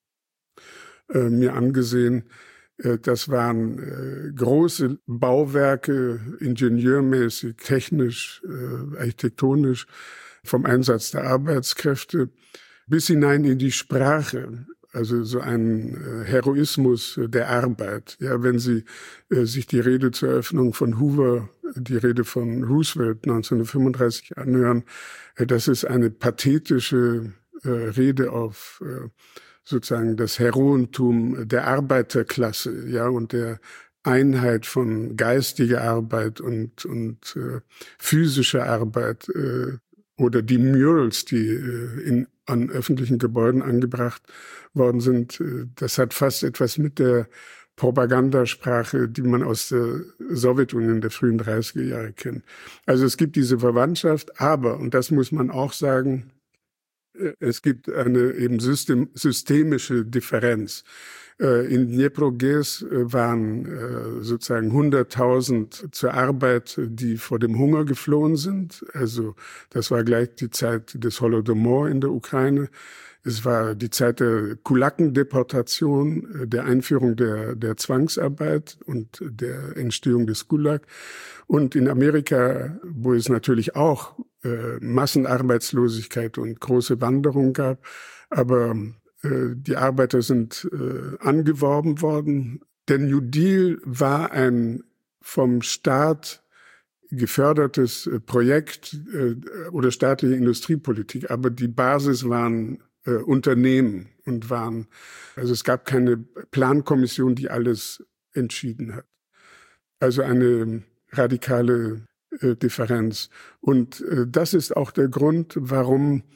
äh, mir angesehen. Äh, das waren äh, große Bauwerke, ingenieurmäßig, technisch, äh, architektonisch, vom Einsatz der Arbeitskräfte bis hinein in die Sprache, also so ein äh, Heroismus der Arbeit. Ja, wenn Sie äh, sich die Rede zur Eröffnung von Hoover, die Rede von Roosevelt neunzehnhundertfünfunddreißig anhören, äh, das ist eine pathetische äh, Rede auf äh, sozusagen das Heroentum der Arbeiterklasse, ja, und der Einheit von geistiger Arbeit und und äh, physischer Arbeit. Äh, Oder die Murals, die äh, in, an öffentlichen Gebäuden angebracht worden sind, äh, das hat fast etwas mit der Propagandasprache, die man aus der Sowjetunion der frühen dreißiger Jahre kennt. Also es gibt diese Verwandtschaft, aber, und das muss man auch sagen, äh, es gibt eine eben system, systemische Differenz. In Dnieproges waren sozusagen hunderttausend zur Arbeit, die vor dem Hunger geflohen sind. Also das war gleich die Zeit des Holodomor in der Ukraine. Es war die Zeit der Kulakendeportation, der Einführung der, der Zwangsarbeit und der Entstehung des Gulag. Und in Amerika, wo es natürlich auch äh, Massenarbeitslosigkeit und große Wanderung gab, aber die Arbeiter sind äh, angeworben worden. Der New Deal war ein vom Staat gefördertes äh, Projekt äh, oder staatliche Industriepolitik, aber die Basis waren äh, Unternehmen und waren, also es gab keine Plankommission, die alles entschieden hat. Also eine radikale äh, Differenz. Und äh, das ist auch der Grund, warum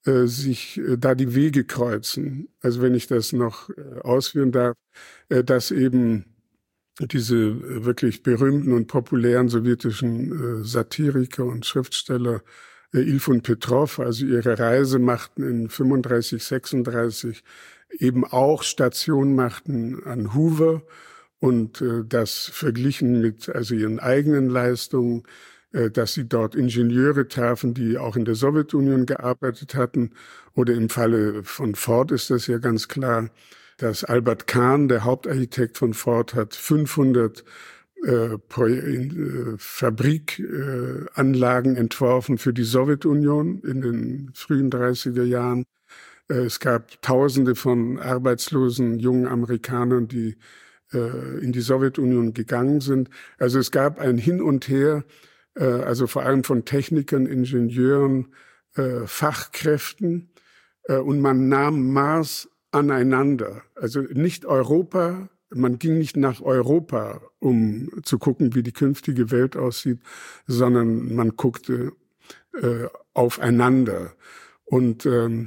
äh, sich äh, da die Wege kreuzen. Also wenn ich das noch äh, ausführen darf, äh, dass eben diese äh, wirklich berühmten und populären sowjetischen äh, Satiriker und Schriftsteller äh, Ilf und Petrov, also ihre Reise machten in fünfunddreißig, sechsunddreißig, eben auch Station machten an Hoover und äh, das verglichen mit also ihren eigenen Leistungen, äh, dass sie dort Ingenieure trafen, die auch in der Sowjetunion gearbeitet hatten. Oder im Falle von Ford ist das ja ganz klar, dass Albert Kahn, der Hauptarchitekt von Ford, hat fünfhundert äh, äh, Fabrikanlagen äh, entworfen für die Sowjetunion in den frühen dreißiger Jahren. Äh, es gab Tausende von arbeitslosen jungen Amerikanern, die äh, in die Sowjetunion gegangen sind. Also es gab ein Hin und Her, äh, also vor allem von Technikern, Ingenieuren, äh, Fachkräften, äh, und man nahm Maß aneinander. Also nicht Europa, man ging nicht nach Europa, um zu gucken, wie die künftige Welt aussieht, sondern man guckte äh, aufeinander. Und ähm,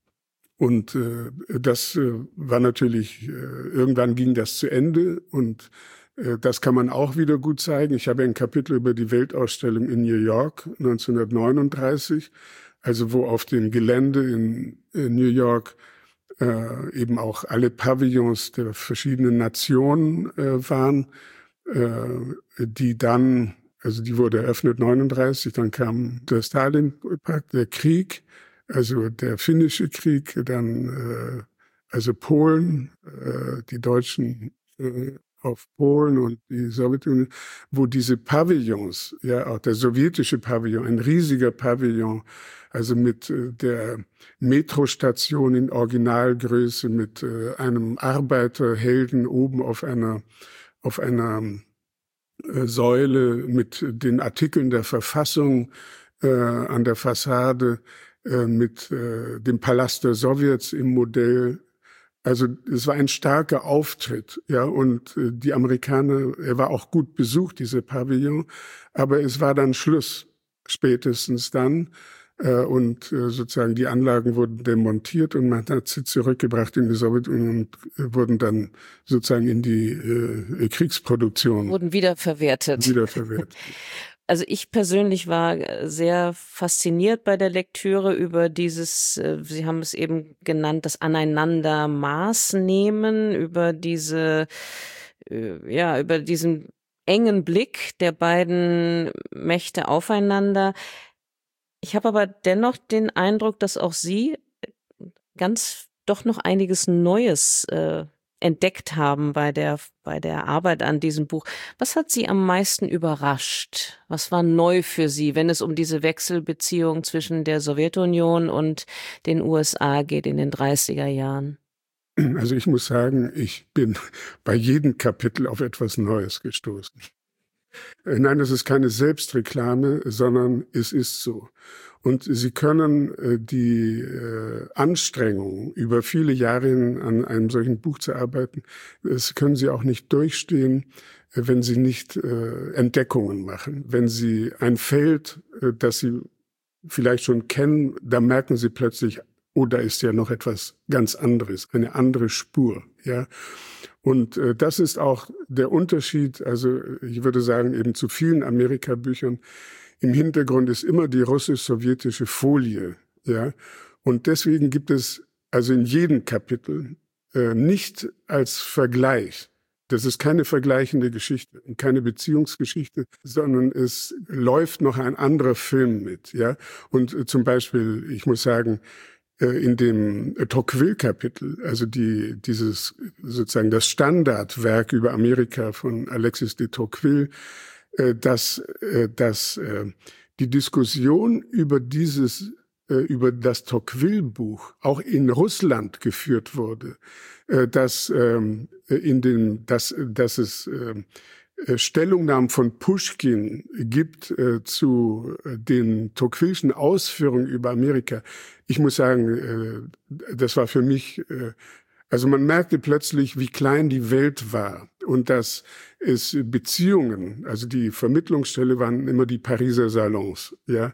und äh, das äh, war natürlich, äh, irgendwann ging das zu Ende und äh, das kann man auch wieder gut zeigen. Ich habe ein Kapitel über die Weltausstellung in New York neunzehnhundertneununddreißig, also wo auf dem Gelände in, in New York äh, eben auch alle Pavillons der verschiedenen Nationen äh, waren, äh, die dann, also die wurde eröffnet neununddreißig, dann kam der Stalin-Pakt, der Krieg, also der finnische Krieg, dann äh, also Polen, äh, die Deutschen äh, auf Polen und die Sowjetunion, wo diese Pavillons, ja auch der sowjetische Pavillon, ein riesiger Pavillon, also mit äh, der Metrostation in Originalgröße, mit äh, einem Arbeiterhelden oben auf einer auf einer äh, Säule, mit den Artikeln der Verfassung äh, an der Fassade, äh, mit äh, dem Palast der Sowjets im Modell. Also es war ein starker Auftritt, ja, und äh, die Amerikaner, er war auch gut besucht, diese Pavillon, aber es war dann Schluss, spätestens dann, äh, und äh, sozusagen die Anlagen wurden demontiert und man hat sie zurückgebracht in die Sowjetunion und äh, wurden dann sozusagen in die äh, Kriegsproduktion. Wurden wiederverwertet. Wiederverwertet. Also ich persönlich war sehr fasziniert bei der Lektüre über dieses, Sie haben es eben genannt, das Aneinander Maß nehmen, über diese, ja, über diesen engen Blick der beiden Mächte aufeinander. Ich habe aber dennoch den Eindruck, dass auch Sie ganz doch noch einiges Neues äh, entdeckt haben bei der, bei der Arbeit an diesem Buch. Was hat Sie am meisten überrascht? Was war neu für Sie, wenn es um diese Wechselbeziehung zwischen der Sowjetunion und den U S A geht in den dreißiger Jahren? Also ich muss sagen, ich bin bei jedem Kapitel auf etwas Neues gestoßen. Nein, das ist keine Selbstreklame, sondern es ist so. Und Sie können äh, die äh, Anstrengung, über viele Jahre hin an einem solchen Buch zu arbeiten, das können Sie auch nicht durchstehen, äh, wenn Sie nicht äh, Entdeckungen machen. Wenn Sie ein Feld, äh, das Sie vielleicht schon kennen, da merken Sie plötzlich, oh, da ist ja noch etwas ganz anderes, eine andere Spur, ja. Und äh, das ist auch der Unterschied, also ich würde sagen, eben zu vielen Amerika-Büchern. Im Hintergrund ist immer die russisch-sowjetische Folie, ja. Und deswegen gibt es also in jedem Kapitel äh, nicht als Vergleich. Das ist keine vergleichende Geschichte und keine Beziehungsgeschichte, sondern es läuft noch ein anderer Film mit, ja. Und äh, zum Beispiel, ich muss sagen, in dem Tocqueville-Kapitel, also die, dieses, sozusagen das Standardwerk über Amerika von Alexis de Tocqueville, dass, dass die Diskussion über dieses, über das Tocqueville-Buch auch in Russland geführt wurde, dass in den, dass, dass es Stellungnahmen von Puschkin gibt äh, zu äh, den Tocqueville'schen Ausführungen über Amerika. Ich muss sagen, äh, das war für mich, äh, also man merkte plötzlich, wie klein die Welt war und dass es Beziehungen, also die Vermittlungsstelle waren immer die Pariser Salons, ja.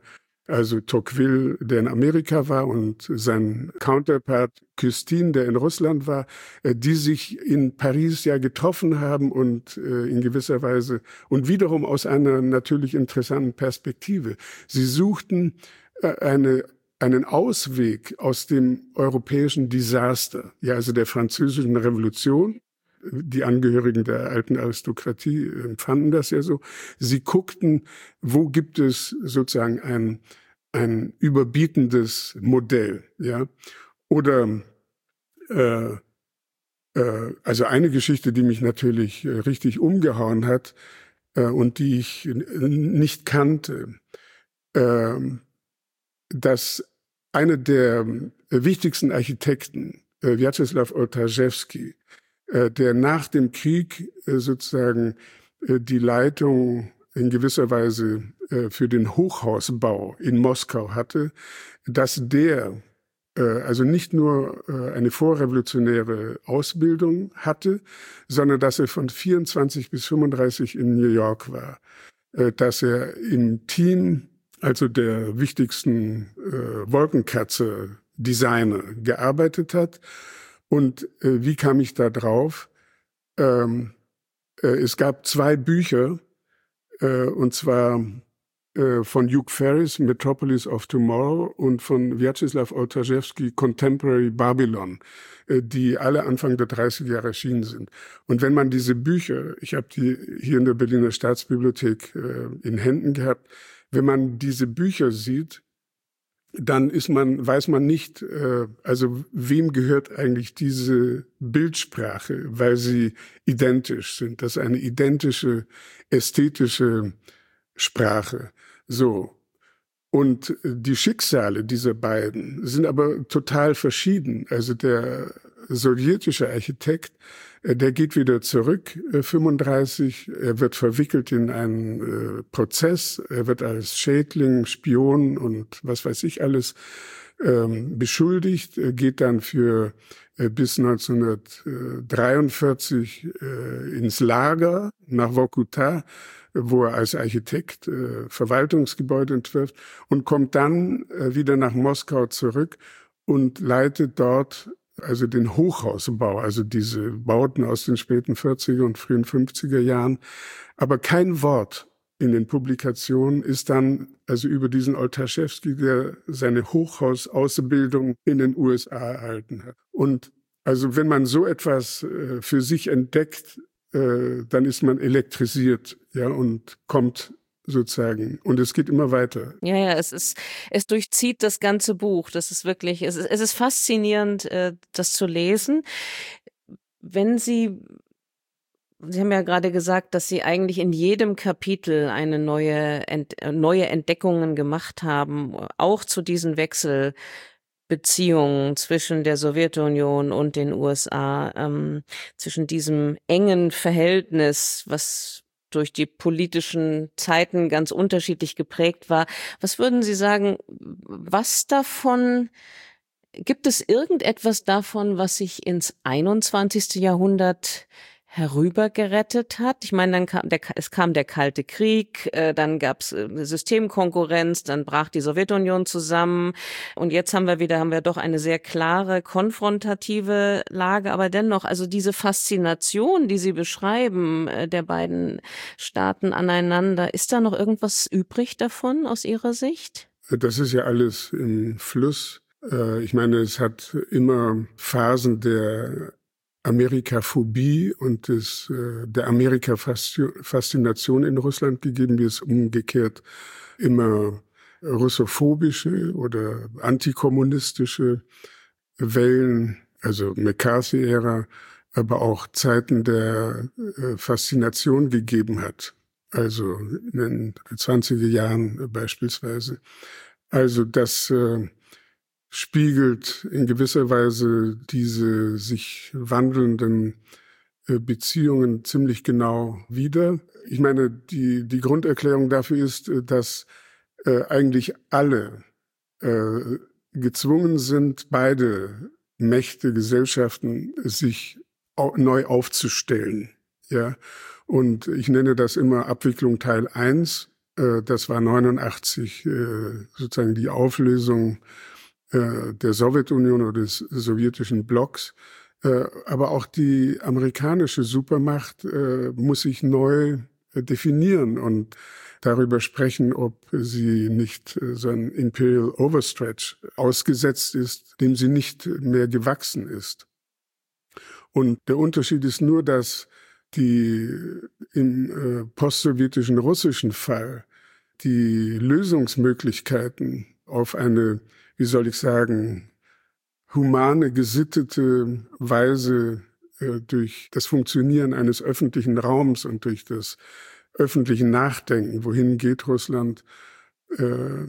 also Tocqueville, der in Amerika war, und sein Counterpart Custine, der in Russland war, die sich in Paris ja getroffen haben und in gewisser Weise und wiederum aus einer natürlich interessanten Perspektive. Sie suchten eine einen Ausweg aus dem europäischen Desaster, ja, also der französischen Revolution. Die Angehörigen der alten Aristokratie empfanden das ja so. Sie guckten, wo gibt es sozusagen ein, ein überbietendes Modell, ja. Oder, äh, äh, also eine Geschichte, die mich natürlich äh, richtig umgehauen hat äh, und die ich nicht kannte, äh, dass einer der wichtigsten Architekten, äh, Wjatysław Ołtarzewski, äh, der nach dem Krieg äh, sozusagen äh, die Leitung in gewisser Weise äh, für den Hochhausbau in Moskau hatte, dass der äh, also nicht nur äh, eine vorrevolutionäre Ausbildung hatte, sondern dass er von vierundzwanzig bis fünfunddreißig in New York war, äh, dass er im Team, also der wichtigsten äh, Wolkenkratzer-Designer, gearbeitet hat. Und äh, wie kam ich da drauf? Ähm, äh, es gab zwei Bücher, äh, und zwar äh, von Hugh Ferris, Metropolis of Tomorrow, und von Wjatysław Ołtarzewski, Contemporary Babylon, äh, die alle Anfang der dreißiger Jahre erschienen sind. Und wenn man diese Bücher, ich habe die hier in der Berliner Staatsbibliothek äh, in Händen gehabt, wenn man diese Bücher sieht, dann ist man, weiß man nicht, äh, also wem gehört eigentlich diese Bildsprache, weil sie identisch sind. Das ist eine identische ästhetische Sprache. So. Und die Schicksale dieser beiden sind aber total verschieden. Also der sowjetische Architekt, der geht wieder zurück, fünfunddreißig, er wird verwickelt in einen äh, Prozess, er wird als Schädling, Spion und was weiß ich alles ähm, beschuldigt, er geht dann für äh, bis neunzehnhundertdreiundvierzig äh, ins Lager nach Vorkuta, wo er als Architekt äh, Verwaltungsgebäude entwirft und kommt dann äh, wieder nach Moskau zurück und leitet dort also den Hochhausbau, also diese Bauten aus den späten vierziger und frühen fünfziger Jahren. Aber kein Wort in den Publikationen ist dann also über diesen Ołtarzewski, der seine Hochhausausbildung in den U S A erhalten hat. Und also wenn man so etwas äh, für sich entdeckt, äh, dann ist man elektrisiert, ja, und kommt sozusagen. Und es geht immer weiter. Ja, ja, es ist, es durchzieht das ganze Buch. Das ist wirklich, es ist, es ist faszinierend, äh, das zu lesen. Wenn Sie, Sie haben ja gerade gesagt, dass Sie eigentlich in jedem Kapitel eine neue, Ent, neue Entdeckungen gemacht haben, auch zu diesen Wechselbeziehungen zwischen der Sowjetunion und den U S A, ähm, zwischen diesem engen Verhältnis, was durch die politischen Zeiten ganz unterschiedlich geprägt war. Was würden Sie sagen, was davon, gibt es irgendetwas davon, was sich ins einundzwanzigste Jahrhundert herübergerettet hat? Ich meine, dann kam der, es kam der Kalte Krieg, äh, dann gab es Systemkonkurrenz, dann brach die Sowjetunion zusammen und jetzt haben wir wieder, haben wir doch eine sehr klare, konfrontative Lage, aber dennoch, also diese Faszination, die Sie beschreiben, äh, der beiden Staaten aneinander, ist da noch irgendwas übrig davon aus Ihrer Sicht? Das ist ja alles im Fluss. Äh, ich meine, es hat immer Phasen der Amerikaphobie und des, äh, der Amerika-Faszination in Russland gegeben, wie es umgekehrt immer russophobische oder antikommunistische Wellen, also McCarthy-Ära, aber auch Zeiten der äh, Faszination gegeben hat. Also in den zwanziger Jahren beispielsweise. Also das äh, spiegelt in gewisser Weise diese sich wandelnden äh, Beziehungen ziemlich genau wider. Ich meine, die, die Grunderklärung dafür ist, dass äh, eigentlich alle äh, gezwungen sind, beide Mächte, Gesellschaften, sich au- neu aufzustellen. Ja, und ich nenne das immer Abwicklung Teil eins. Das war neunundachtzig sozusagen die Auflösung der Sowjetunion oder des sowjetischen Blocks. Aber auch die amerikanische Supermacht muss sich neu definieren und darüber sprechen, ob sie nicht so ein Imperial Overstretch ausgesetzt ist, dem sie nicht mehr gewachsen ist. Und der Unterschied ist nur, dass die im äh, postsowjetischen russischen Fall die Lösungsmöglichkeiten auf eine, wie soll ich sagen, humane, gesittete Weise äh, durch das Funktionieren eines öffentlichen Raums und durch das öffentliche Nachdenken, wohin geht Russland, äh,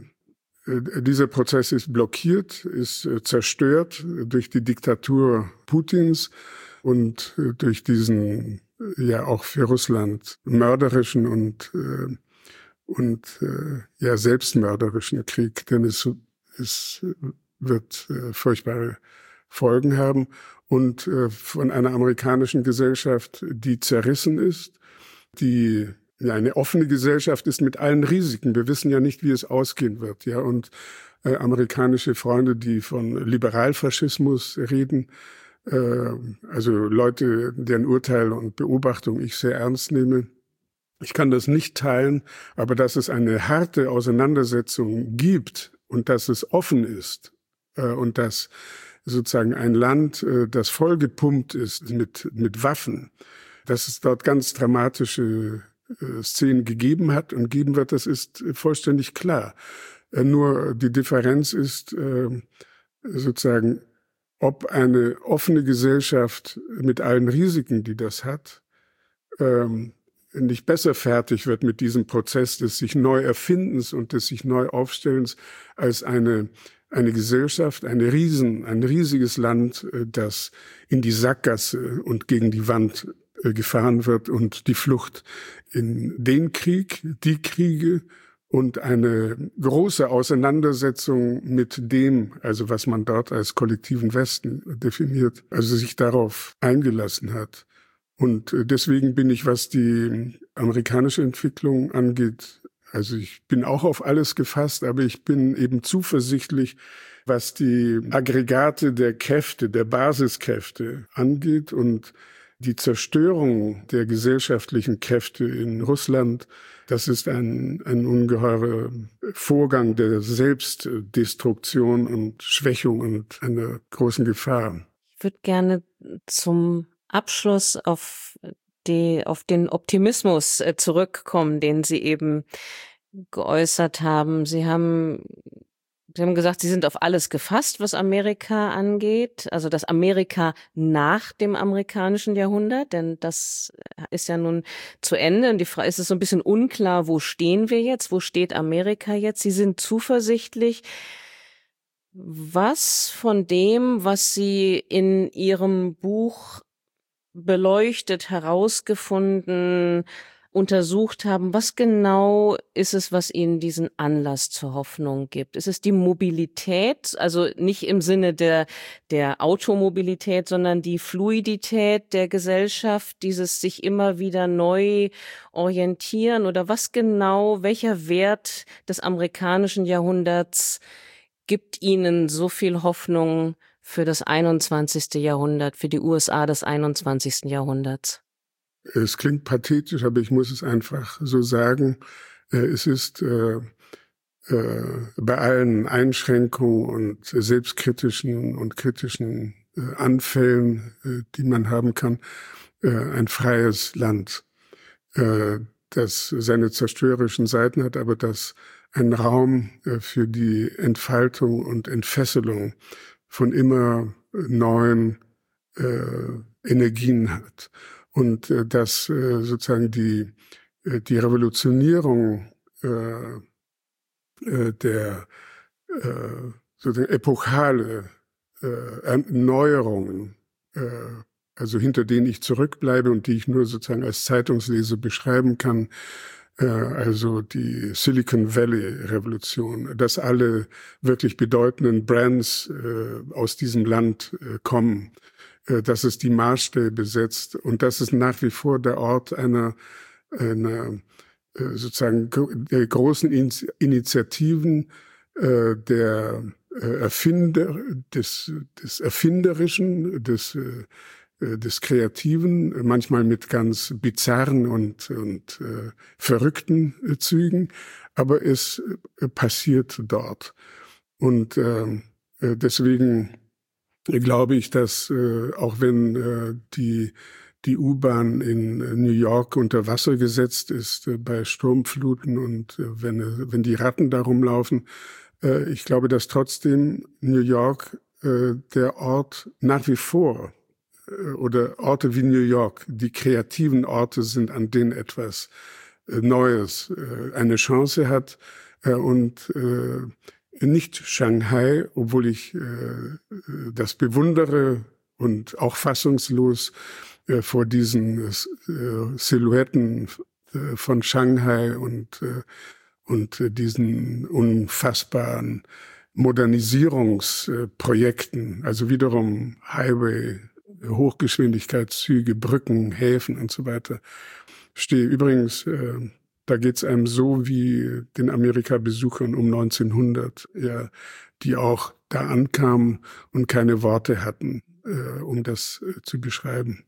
äh, dieser Prozess ist blockiert, ist äh, zerstört durch die Diktatur Putins und äh, durch diesen ja auch für Russland mörderischen und äh, und äh, ja selbstmörderischen Krieg, denn es, es wird äh, furchtbare Folgen haben und äh, von einer amerikanischen Gesellschaft, die zerrissen ist, die ja eine offene Gesellschaft ist mit allen Risiken. Wir wissen ja nicht, wie es ausgehen wird, ja, und äh, amerikanische Freunde, die von Liberalfaschismus reden, also Leute, deren Urteil und Beobachtung ich sehr ernst nehme. Ich kann das nicht teilen, aber dass es eine harte Auseinandersetzung gibt und dass es offen ist und dass sozusagen ein Land, das vollgepumpt ist mit, mit Waffen, dass es dort ganz dramatische Szenen gegeben hat und geben wird, das ist vollständig klar. Nur die Differenz ist sozusagen, ob eine offene Gesellschaft mit allen Risiken, die das hat, ähm, nicht besser fertig wird mit diesem Prozess des sich neu Erfindens und des sich neu Aufstellens als eine, eine Gesellschaft, eine Riesen, ein riesiges Land, das in die Sackgasse und gegen die Wand gefahren wird und die Flucht in den Krieg, die Kriege, und eine große Auseinandersetzung mit dem, also was man dort als kollektiven Westen definiert, also sich darauf eingelassen hat. Und deswegen bin ich, was die amerikanische Entwicklung angeht, also ich bin auch auf alles gefasst, aber ich bin eben zuversichtlich, was die Aggregate der Kräfte, der Basiskräfte angeht und die Zerstörung der gesellschaftlichen Kräfte in Russland, das ist ein, ein ungeheurer Vorgang der Selbstdestruktion und Schwächung und einer großen Gefahr. Ich würde gerne zum Abschluss auf, die, auf den Optimismus zurückkommen, den Sie eben geäußert haben. Sie haben Sie haben gesagt, Sie sind auf alles gefasst, was Amerika angeht, also das Amerika nach dem amerikanischen Jahrhundert, denn das ist ja nun zu Ende und die Frage ist es so ein bisschen unklar, wo stehen wir jetzt, wo steht Amerika jetzt? Sie sind zuversichtlich. Was von dem, was Sie in Ihrem Buch beleuchtet, herausgefunden, untersucht haben, was genau ist es, was Ihnen diesen Anlass zur Hoffnung gibt? Ist es die Mobilität, also nicht im Sinne der, der Automobilität, sondern die Fluidität der Gesellschaft, dieses sich immer wieder neu orientieren? Oder was genau, welcher Wert des amerikanischen Jahrhunderts gibt Ihnen so viel Hoffnung für das einundzwanzigste Jahrhundert, für die U S A des einundzwanzigsten Jahrhunderts? Es klingt pathetisch, aber ich muss es einfach so sagen. Es ist äh, äh, bei allen Einschränkungen und selbstkritischen und kritischen äh, Anfällen, äh, die man haben kann, äh, ein freies Land, äh, das seine zerstörerischen Seiten hat, aber das einen Raum äh, für die Entfaltung und Entfesselung von immer neuen äh, Energien hat. Und äh, dass äh, sozusagen die, äh, die Revolutionierung äh, äh, der äh, sozusagen epochale äh, Erneuerungen, äh, also hinter denen ich zurückbleibe und die ich nur sozusagen als Zeitungsleser beschreiben kann, äh, also die Silicon Valley Revolution, dass alle wirklich bedeutenden Brands äh, aus diesem Land äh, kommen, dass es die Maßstäbe setzt und dass es nach wie vor der Ort einer, einer sozusagen der großen Initiativen der Erfinder, des, des Erfinderischen, des, des Kreativen, manchmal mit ganz bizarren und, und äh, verrückten Zügen, aber es passiert dort. Und äh, deswegen glaube ich, dass äh, auch wenn äh, die die U-Bahn in New York unter Wasser gesetzt ist äh, bei Sturmfluten und äh, wenn wenn die Ratten da rumlaufen, äh, ich glaube, dass trotzdem New York äh, der Ort nach wie vor äh, oder Orte wie New York die kreativen Orte sind, an denen etwas äh, Neues äh, eine Chance hat äh, und äh, nicht Shanghai, obwohl ich äh, das bewundere und auch fassungslos äh, vor diesen äh, Silhouetten äh, von Shanghai und äh, und äh, diesen unfassbaren Modernisierungsprojekten, äh, also wiederum Highway, Hochgeschwindigkeitszüge, Brücken, Häfen und so weiter, stehe. Übrigens, äh, da geht's einem so wie den Amerika-Besuchern um neunzehnhundert, ja, die auch da ankamen und keine Worte hatten, äh, um das äh, zu beschreiben.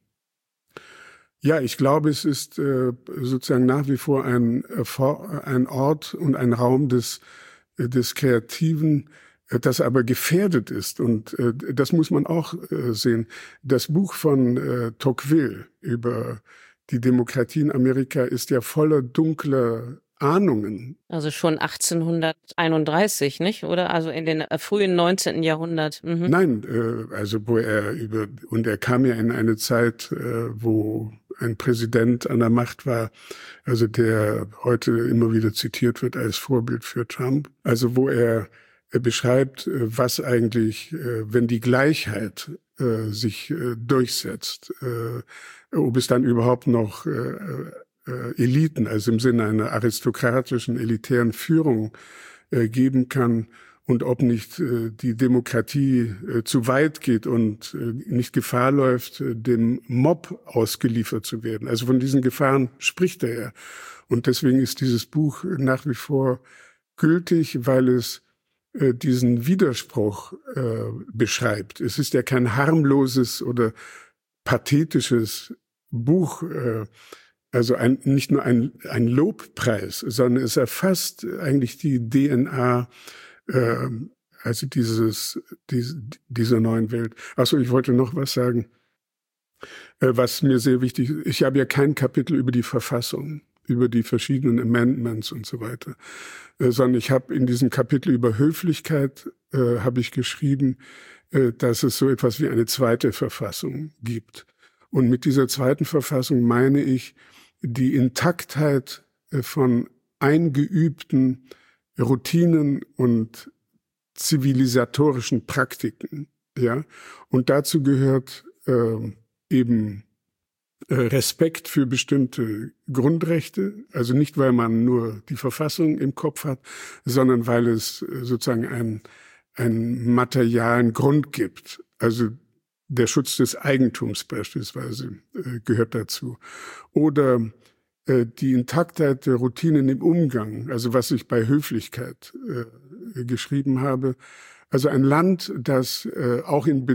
Ja, ich glaube, es ist äh, sozusagen nach wie vor ein, äh, ein Ort und ein Raum des, äh, des Kreativen, äh, das aber gefährdet ist. Und äh, das muss man auch äh, sehen. Das Buch von äh, Tocqueville über die Demokratie in Amerika ist ja voller dunkler Ahnungen. Also schon achtzehnhunderteinunddreißig, nicht? Oder? Also in den äh, frühen neunzehnten Jahrhundert. Mhm. Nein, äh, also wo er über, und er kam ja in eine Zeit, äh, wo ein Präsident an der Macht war, also der heute immer wieder zitiert wird als Vorbild für Trump. Also wo er, er beschreibt, äh, was eigentlich, äh, wenn die Gleichheit äh, sich äh, durchsetzt, äh, ob es dann überhaupt noch äh, äh, Eliten, also im Sinne einer aristokratischen, elitären Führung äh, geben kann und ob nicht äh, die Demokratie äh, zu weit geht und äh, nicht Gefahr läuft, äh, dem Mob ausgeliefert zu werden. Also von diesen Gefahren spricht er ja. Und deswegen ist dieses Buch nach wie vor gültig, weil es äh, diesen Widerspruch äh, beschreibt. Es ist ja kein harmloses oder pathetisches Buch, äh, also ein, nicht nur ein, ein Lobpreis, sondern es erfasst eigentlich die D N A, äh, also dieses, diese, dieser neuen Welt. Achso, ich wollte noch was sagen, äh, was mir sehr wichtig ist. Ich habe ja kein Kapitel über die Verfassung, über die verschiedenen Amendments und so weiter, äh, sondern ich habe in diesem Kapitel über Höflichkeit äh, habe ich geschrieben, äh, dass es so etwas wie eine zweite Verfassung gibt. Und mit dieser zweiten Verfassung meine ich die Intaktheit äh, von eingeübten Routinen und zivilisatorischen Praktiken, ja. Und dazu gehört äh, eben äh, Respekt für bestimmte Grundrechte, also nicht, weil man nur die Verfassung im Kopf hat, sondern weil es äh, sozusagen einen, einen materialen Grund gibt. Also der Schutz des Eigentums beispielsweise äh, gehört dazu. Oder äh, die Intaktheit der Routinen im Umgang, also was ich bei Höflichkeit äh, geschrieben habe. Also ein Land, das äh, auch in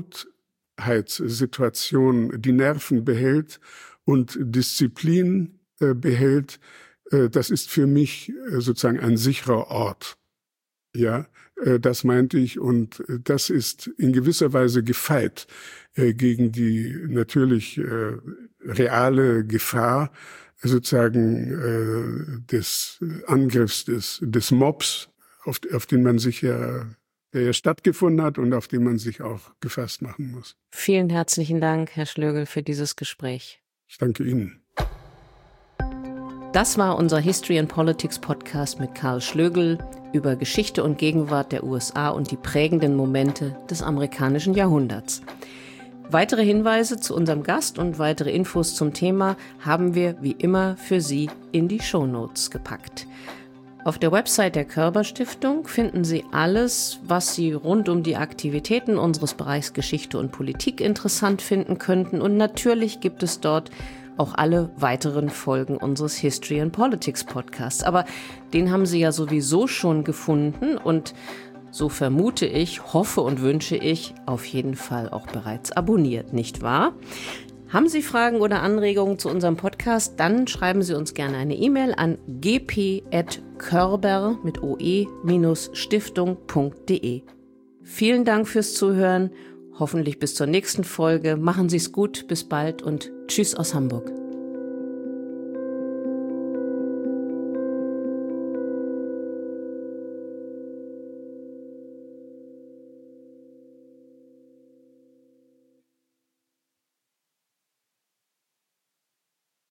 Bedrohtheitssituationen die Nerven behält und Disziplin äh, behält, äh, das ist für mich äh, sozusagen ein sicherer Ort. Ja, äh, das meinte ich, und äh, das ist in gewisser Weise gefeit äh, gegen die natürlich äh, reale Gefahr sozusagen äh, des Angriffs des des Mobs, auf, auf den man sich ja, der ja stattgefunden hat und auf den man sich auch gefasst machen muss. Vielen herzlichen Dank, Herr Schlögl, für dieses Gespräch. Ich danke Ihnen. Das war unser History and Politics Podcast mit Karl Schlögl über Geschichte und Gegenwart der U S A und die prägenden Momente des amerikanischen Jahrhunderts. Weitere Hinweise zu unserem Gast und weitere Infos zum Thema haben wir wie immer für Sie in die Shownotes gepackt. Auf der Website der Körber Stiftung finden Sie alles, was Sie rund um die Aktivitäten unseres Bereichs Geschichte und Politik interessant finden könnten. Und natürlich gibt es dort auch alle weiteren Folgen unseres History and Politics Podcasts. Aber den haben Sie ja sowieso schon gefunden und so vermute ich, hoffe und wünsche ich, auf jeden Fall auch bereits abonniert, nicht wahr? Haben Sie Fragen oder Anregungen zu unserem Podcast, dann schreiben Sie uns gerne eine E-Mail an g p at körber mit oe stiftung punkt de. Vielen Dank fürs Zuhören, hoffentlich bis zur nächsten Folge. Machen Sie es gut, bis bald und tschüss aus Hamburg.